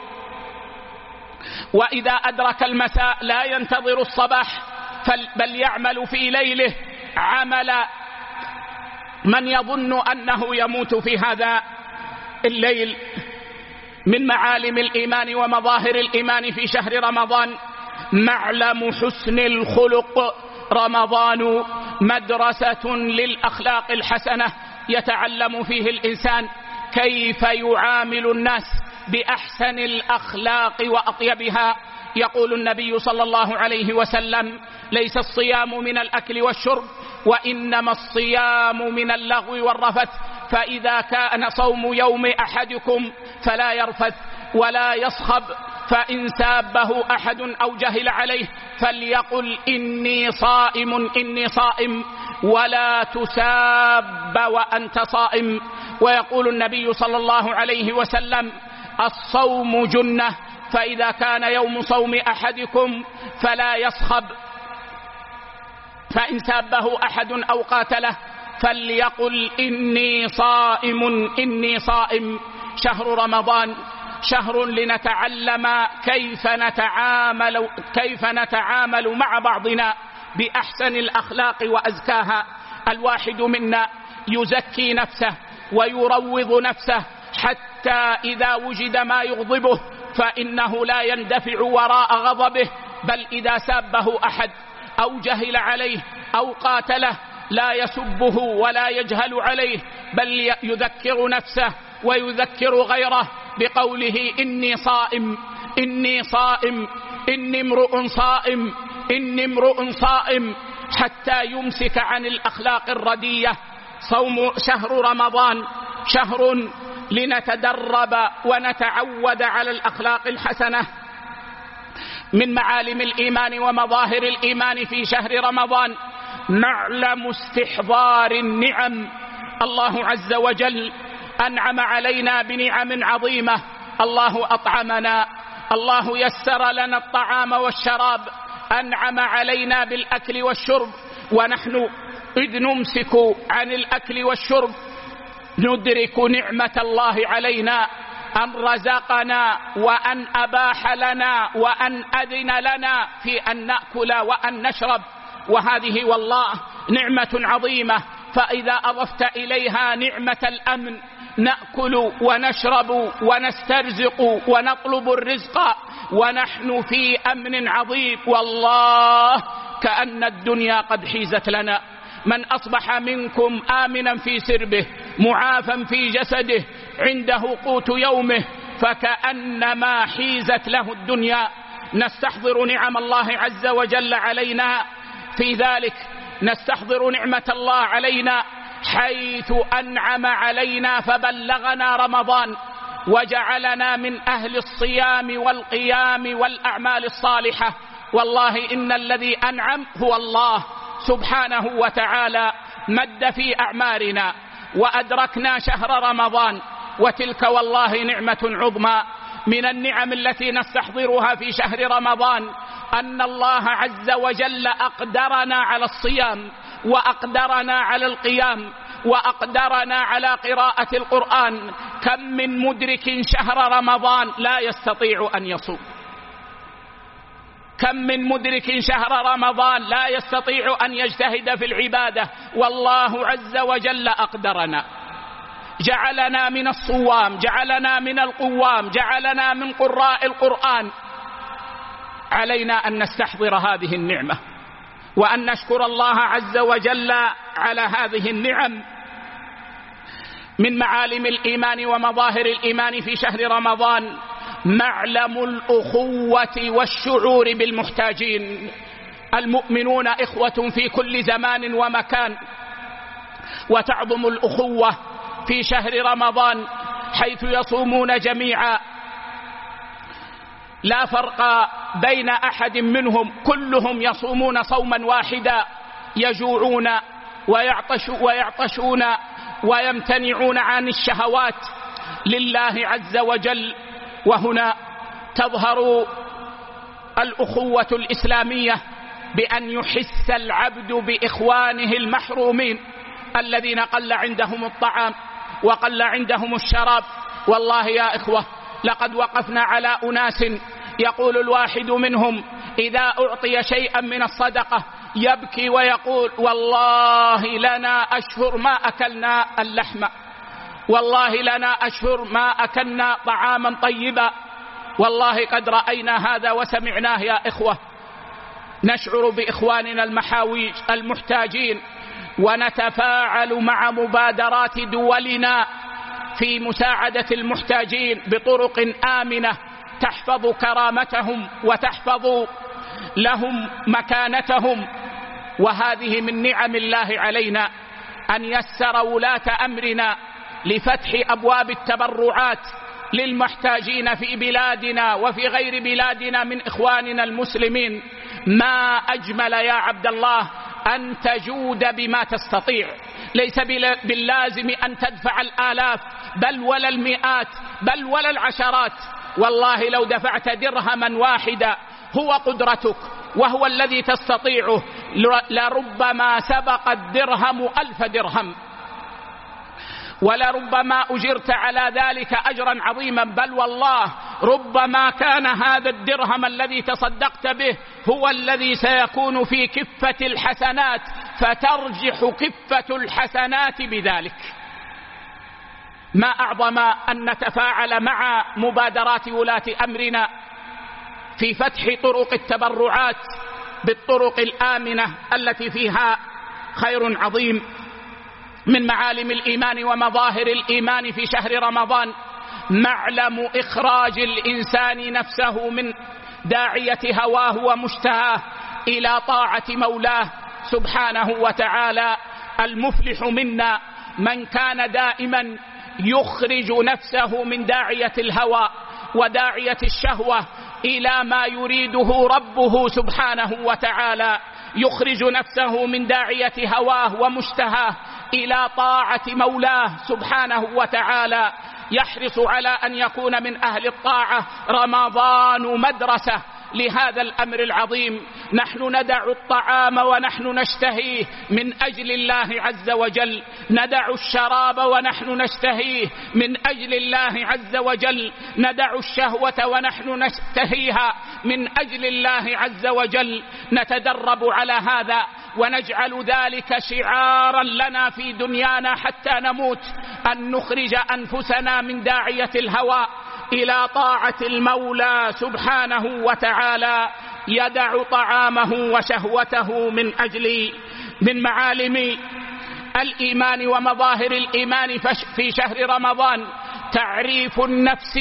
وإذا أدرك المساء لا ينتظر الصباح، بل يعمل في ليله عمل من يظن أنه يموت في هذا الليل. من معالم الإيمان ومظاهر الإيمان في شهر رمضان معلم حسن الخلق. رمضان مدرسة للأخلاق الحسنة يتعلم فيه الإنسان كيف يعامل الناس بأحسن الأخلاق وأطيبها. يقول النبي صلى الله عليه وسلم: ليس الصيام من الأكل والشرب، وإنما الصيام من اللغو والرفث، فإذا كان صوم يوم أحدكم فلا يرفث ولا يصخب، فإن سابه أحد أو جهل عليه فليقل: إني صائم إني صائم، ولا تساب وأنت صائم. ويقول النبي صلى الله عليه وسلم: الصوم جنة، فإذا كان يوم صوم أحدكم فلا يصخب، فإن سابه أحد أو قاتله فليقل: إني صائم إني صائم. شهر رمضان شهر لنتعلم كيف نتعامل مع بعضنا بأحسن الأخلاق وأزكاها. الواحد منا يزكي نفسه ويروض نفسه حتى إذا وجد ما يغضبه فإنه لا يندفع وراء غضبه، بل إذا سابه أحد أو جهل عليه أو قاتله لا يسبه ولا يجهل عليه، بل يذكر نفسه ويذكر غيره بقوله: إني صائم إني صائم إني امرؤ صائم إني امرؤ صائم، حتى يمسك عن الأخلاق الردية. شهر رمضان شهر لنتدرب ونتعود على الأخلاق الحسنة. من معالم الإيمان ومظاهر الإيمان في شهر رمضان نعلم استحضار النعم. الله عز وجل أنعم علينا بنعم عظيمة. الله أطعمنا، الله يسر لنا الطعام والشراب، أنعم علينا بالأكل والشرب، ونحن إذ نمسك عن الأكل والشرب ندرك نعمة الله علينا، أن رزقنا وأن أباح لنا وأن أذن لنا في أن نأكل وأن نشرب، وهذه والله نعمة عظيمة. فإذا أضفت إليها نعمة الأمن، نأكل ونشرب ونسترزق ونطلب الرزق ونحن في أمن عظيم، والله كأن الدنيا قد حيزت لنا. من أصبح منكم آمنا في سربه معافا في جسده عنده قوت يومه فكأنما حيزت له الدنيا. نستحضر نعم الله عز وجل علينا في ذلك، نستحضر نعمة الله علينا حيث أنعم علينا فبلغنا رمضان وجعلنا من أهل الصيام والقيام والأعمال الصالحة. والله إن الذي أنعم هو الله سبحانه وتعالى، مد في أعمارنا وأدركنا شهر رمضان، وتلك والله نعمة عظمى. من النعم التي نستحضرها في شهر رمضان أن الله عز وجل أقدرنا على الصيام، وأقدرنا على القيام، وأقدرنا على قراءة القرآن. كم من مدرك شهر رمضان لا يستطيع أن يصوم، كم من مدرك شهر رمضان لا يستطيع أن يجتهد في العبادة، والله عز وجل أقدرنا، جعلنا من الصوام، جعلنا من القوام، جعلنا من قراء القرآن. علينا أن نستحضر هذه النعمة وأن نشكر الله عز وجل على هذه النعم. من معالم الإيمان ومظاهر الإيمان في شهر رمضان معلم الأخوة والشعور بالمحتاجين. المؤمنون إخوة في كل زمان ومكان، وتعظم الأخوة في شهر رمضان حيث يصومون جميعا، لا فرق بين أحد منهم، كلهم يصومون صوما واحدا، يجوعون ويعطشون ويمتنعون عن الشهوات لله عز وجل. وهنا تظهر الأخوة الإسلامية بأن يحس العبد بإخوانه المحرومين الذين قل عندهم الطعام وقل عندهم الشراب. والله يا إخوة لقد وقفنا على أناس يقول الواحد منهم إذا أعطي شيئا من الصدقة يبكي ويقول والله لنا أشهر ما أكلنا اللحم، والله لنا أشهر ما أكلنا طعاما طيبا. والله قد رأينا هذا وسمعناه يا إخوة. نشعر بإخواننا المحاويج المحتاجين، ونتفاعل مع مبادرات دولنا في مساعدة المحتاجين بطرق آمنة تحفظ كرامتهم وتحفظ لهم مكانتهم. وهذه من نعم الله علينا أن يسر ولاة أمرنا لفتح أبواب التبرعات للمحتاجين في بلادنا وفي غير بلادنا من إخواننا المسلمين. ما أجمل يا عبد الله أن تجود بما تستطيع، ليس باللازم أن تدفع الآلاف بل ولا المئات بل ولا العشرات. والله لو دفعت درهما واحدا هو قدرتك وهو الذي تستطيعه لربما سبق الدرهم 1000 درهم، ولربما أجرت على ذلك أجرا عظيما، بل والله ربما كان هذا الدرهم الذي تصدقت به هو الذي سيكون في كفة الحسنات، فترجح كفة الحسنات بذلك. ما أعظم أن نتفاعل مع مبادرات ولاة أمرنا في فتح طرق التبرعات بالطرق الآمنة التي فيها خير عظيم. من معالم الإيمان ومظاهر الإيمان في شهر رمضان معلم إخراج الإنسان نفسه من داعية هواه ومشتهاه إلى طاعة مولاه سبحانه وتعالى. المفلح منا من كان دائما يخرج نفسه من داعية الهوى وداعية الشهوة إلى ما يريده ربه سبحانه وتعالى، يخرج نفسه من داعية هواه ومشتهاه إلى طاعة مولاه سبحانه وتعالى، يحرص على أن يكون من أهل الطاعة. رمضان مدرسة لهذا الأمر العظيم. نحن ندع الطعام ونحن نشتهيه من أجل الله عز وجل، ندع الشراب ونحن نشتهيه من أجل الله عز وجل، ندع الشهوة ونحن نشتهيها من أجل الله عز وجل. نتدرب على هذا ونجعل ذلك شعارا لنا في دنيانا حتى نموت، أن نخرج أنفسنا من داعية الهوى إلى طاعة المولى سبحانه وتعالى، يدع طعامه وشهوته من أجل. من معالم الإيمان ومظاهر الإيمان في شهر رمضان تعريف النفس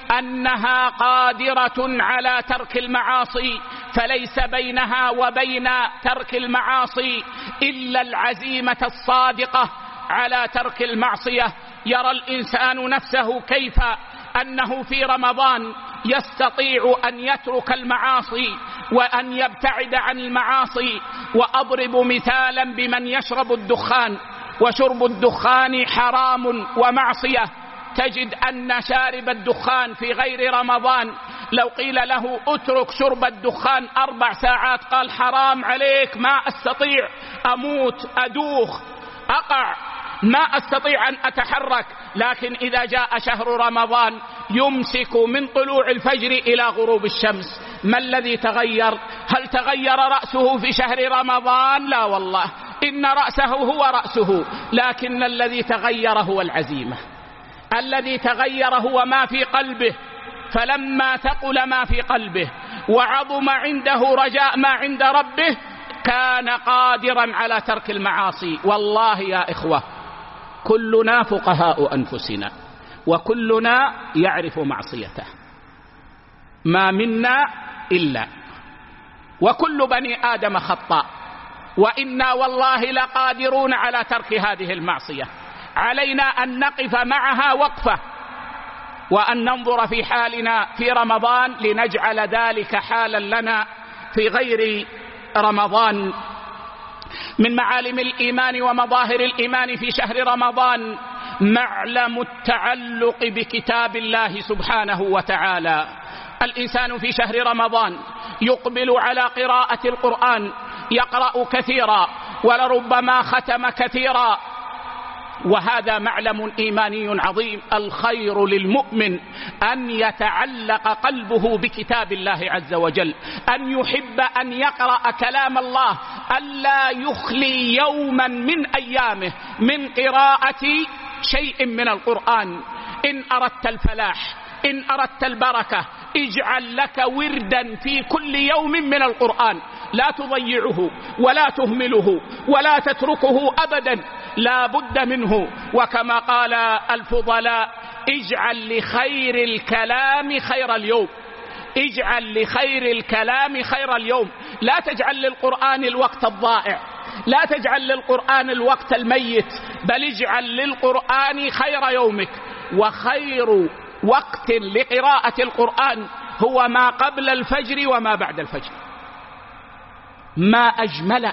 أنها قادرة على ترك المعاصي، فليس بينها وبين ترك المعاصي إلا العزيمة الصادقة على ترك المعصية. يرى الإنسان نفسه كيف أنه في رمضان يستطيع أن يترك المعاصي وأن يبتعد عن المعاصي. وأضرب مثالا بمن يشرب الدخان، وشرب الدخان حرام ومعصية. تجد أن شارب الدخان في غير رمضان لو قيل له اترك شرب الدخان 4 ساعات قال حرام عليك، ما أستطيع، أموت، أدوخ، أقع، ما أستطيع أن أتحرك. لكن إذا جاء شهر رمضان يمسك من طلوع الفجر إلى غروب الشمس. ما الذي تغير؟ هل تغير رأسه في شهر رمضان؟ لا والله، إن رأسه هو رأسه، لكن الذي تغير هو العزيمة، الذي تغير هو ما في قلبه. فلما ثقل ما في قلبه وعظم عنده رجاء ما عند ربه كان قادرا على ترك المعاصي. والله يا إخوة كلنا فقهاء أنفسنا وكلنا يعرف معصيته، ما منا إلا، وكل بني آدم خطاء، وإنا والله لقادرون على ترك هذه المعصية. علينا أن نقف معها وقفة وأن ننظر في حالنا في رمضان لنجعل ذلك حالا لنا في غير رمضان. من معالم الإيمان ومظاهر الإيمان في شهر رمضان معلم التعلق بكتاب الله سبحانه وتعالى. الإنسان في شهر رمضان يقبل على قراءة القرآن، يقرأ كثيرا ولربما ختم كثيرا، وهذا معلم إيماني عظيم. الخير للمؤمن أن يتعلق قلبه بكتاب الله عز وجل، أن يحب أن يقرأ كلام الله، ألا يخلي يوما من أيامه من قراءة شيء من القرآن. إن أردت الفلاح، إن أردت البركة، اجعل لك وردا في كل يوم من القرآن، لا تضيعه ولا تهمله ولا تتركه أبدا، لا بد منه. وكما قال الفضلاء: اجعل لخير الكلام خير اليوم، اجعل لخير الكلام خير اليوم. لا تجعل للقرآن الوقت الضائع، لا تجعل للقرآن الوقت الميت، بل اجعل للقرآن خير يومك. وخير وقت لقراءة القرآن هو ما قبل الفجر وما بعد الفجر. ما أجمل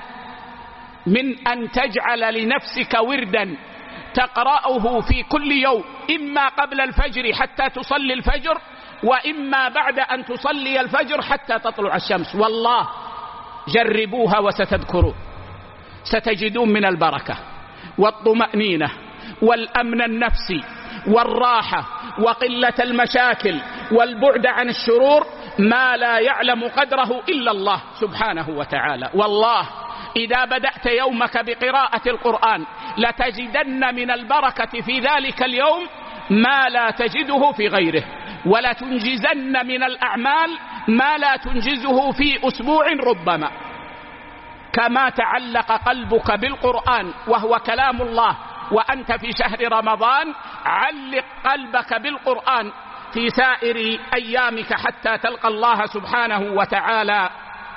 من أن تجعل لنفسك وردا تقرأه في كل يوم، إما قبل الفجر حتى تصلي الفجر، وإما بعد أن تصلي الفجر حتى تطلع الشمس. والله جربوها وستذكرون، ستجدون من البركة والطمأنينة والأمن النفسي والراحة وقلة المشاكل والبعد عن الشرور ما لا يعلم قدره إلا الله سبحانه وتعالى. والله إذا بدأت يومك بقراءة القرآن لتجدن من البركة في ذلك اليوم ما لا تجده في غيره، ولا تنجزن من الأعمال ما لا تنجزه في أسبوع ربما. كما تعلق قلبك بالقرآن وهو كلام الله وأنت في شهر رمضان، علق قلبك بالقرآن في سائر أيامك حتى تلقى الله سبحانه وتعالى.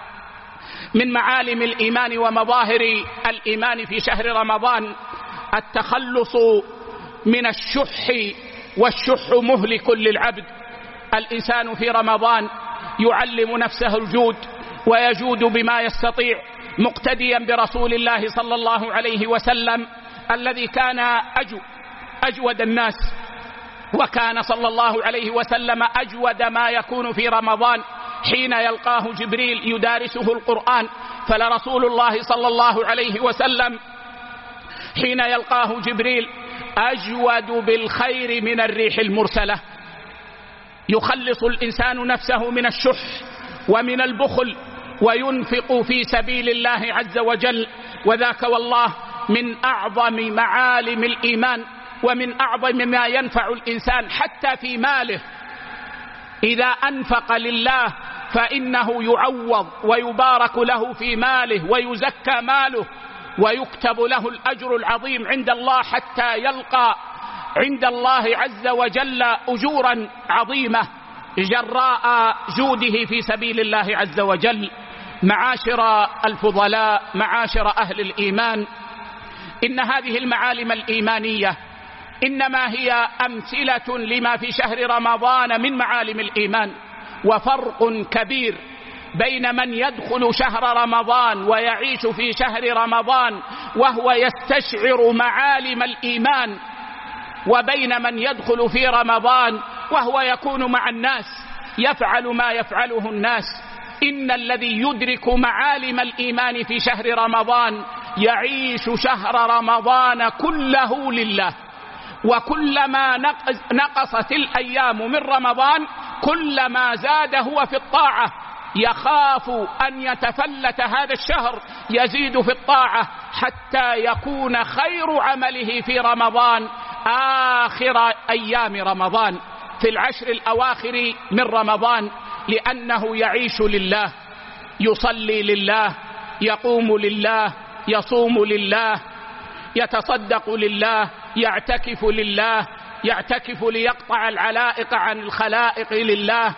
من معالم الإيمان ومظاهر الإيمان في شهر رمضان التخلص من الشح، والشح مهلك للعبد. الإنسان في رمضان يعلم نفسه الجود ويجود بما يستطيع، مقتديا برسول الله صلى الله عليه وسلم الذي كان أجود الناس، وكان صلى الله عليه وسلم أجود ما يكون في رمضان حين يلقاه جبريل يدارسه القرآن. فلرسول الله صلى الله عليه وسلم حين يلقاه جبريل أجود بالخير من الريح المرسلة. يخلص الإنسان نفسه من الشح ومن البخل وينفق في سبيل الله عز وجل، وذاك والله من أعظم معالم الإيمان ومن أعظم ما ينفع الإنسان حتى في ماله. إذا أنفق لله فإنه يعوض ويبارك له في ماله ويزكى ماله ويكتب له الأجر العظيم عند الله، حتى يلقى عند الله عز وجل أجورا عظيمة جراء جوده في سبيل الله عز وجل. معاشر الفضلاء، معاشر أهل الإيمان، إن هذه المعالم الإيمانية إنما هي أمثلة لما في شهر رمضان من معالم الإيمان. وفرق كبير بين من يدخل شهر رمضان ويعيش في شهر رمضان وهو يستشعر معالم الإيمان، وبين من يدخل في رمضان وهو يكون مع الناس يفعل ما يفعله الناس. إن الذي يدرك معالم الإيمان في شهر رمضان يعيش شهر رمضان كله لله، وكلما نقصت الأيام من رمضان كلما زاد هو في الطاعة، يخاف أن يتفلت هذا الشهر، يزيد في الطاعة حتى يكون خير عمله في رمضان آخر أيام رمضان، في العشر الأواخر من رمضان، لأنه يعيش لله، يصلي لله، يقوم لله، يصوم لله، يتصدق لله، يعتكف لله، يعتكف ليقطع العلائق عن الخلائق لله،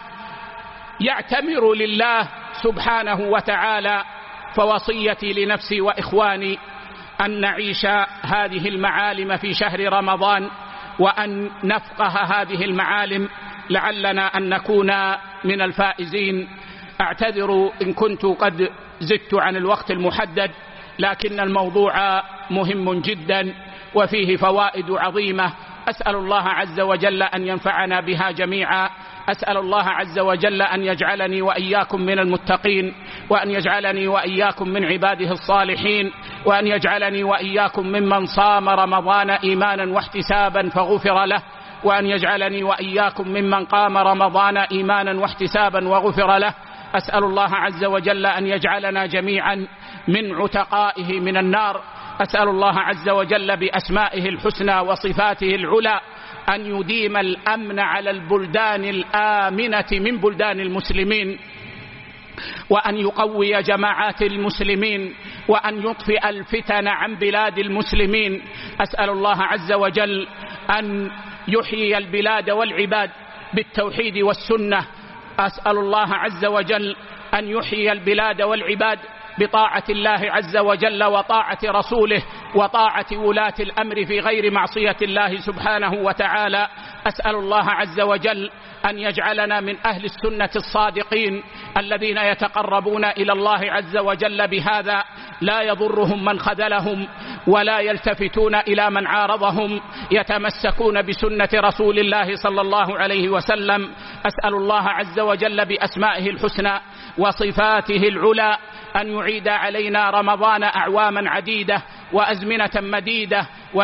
يعتمر لله سبحانه وتعالى. فوصيتي لنفسي وإخواني أن نعيش هذه المعالم في شهر رمضان، وأن نفقه هذه المعالم لعلنا أن نكون من الفائزين. أعتذر إن كنت قد زدت عن الوقت المحدد، لكن الموضوع مهم جدا وفيه فوائد عظيمة. أسأل الله عز وجل أن ينفعنا بها جميعا. أسأل الله عز وجل أن يجعلني وإياكم من المتقين، وأن يجعلني وإياكم من عباده الصالحين، وأن يجعلني وإياكم ممن صام رمضان إيمانا واحتسابا فغفر له، وأن يجعلني وإياكم ممن قام رمضان إيمانا واحتسابا وغفر له. أسأل الله عز وجل أن يجعلنا جميعا من عتقائه من النار. أسأل الله عز وجل بأسمائه الحسنى وصفاته العلى أن يديم الأمن على البلدان الآمنة من بلدان المسلمين، وأن يقوي جماعات المسلمين، وأن يطفئ الفتن عن بلاد المسلمين. أسأل الله عز وجل أن يحيي البلاد والعباد بالتوحيد والسنة. أسأل الله عز وجل أن يحيي البلاد والعباد بطاعة الله عز وجل وطاعة رسوله وطاعة ولاة الأمر في غير معصية الله سبحانه وتعالى. أسأل الله عز وجل أن يجعلنا من أهل السنة الصادقين الذين يتقربون إلى الله عز وجل بهذا، لا يضرهم من خذلهم ولا يلتفتون إلى من عارضهم، يتمسكون بسنة رسول الله صلى الله عليه وسلم. أسأل الله عز وجل بأسمائه الحسنى وصفاته العلى أن يعيد علينا رمضان أعواما عديدة وأزمنة مديدة،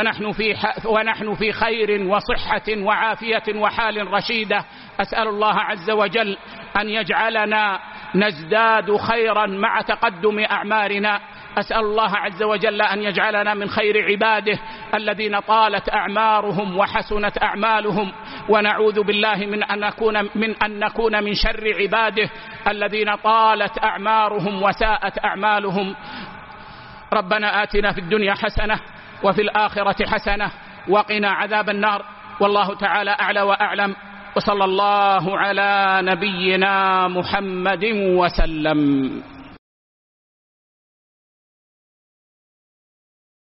ونحن في خير وصحة وعافية وحال رشيدة. أسأل الله عز وجل أن يجعلنا نزداد خيرا مع تقدم أعمارنا. أسأل الله عز وجل أن يجعلنا من خير عباده الذين طالت أعمارهم وحسنت أعمالهم، ونعوذ بالله من أن نكون من شر عباده الذين طالت أعمارهم وساءت أعمالهم. ربنا آتنا في الدنيا حسنة وفي الآخرة حسنة وقنا عذاب النار. والله تعالى أعلى وأعلم، وصلى الله على نبينا محمد وسلم.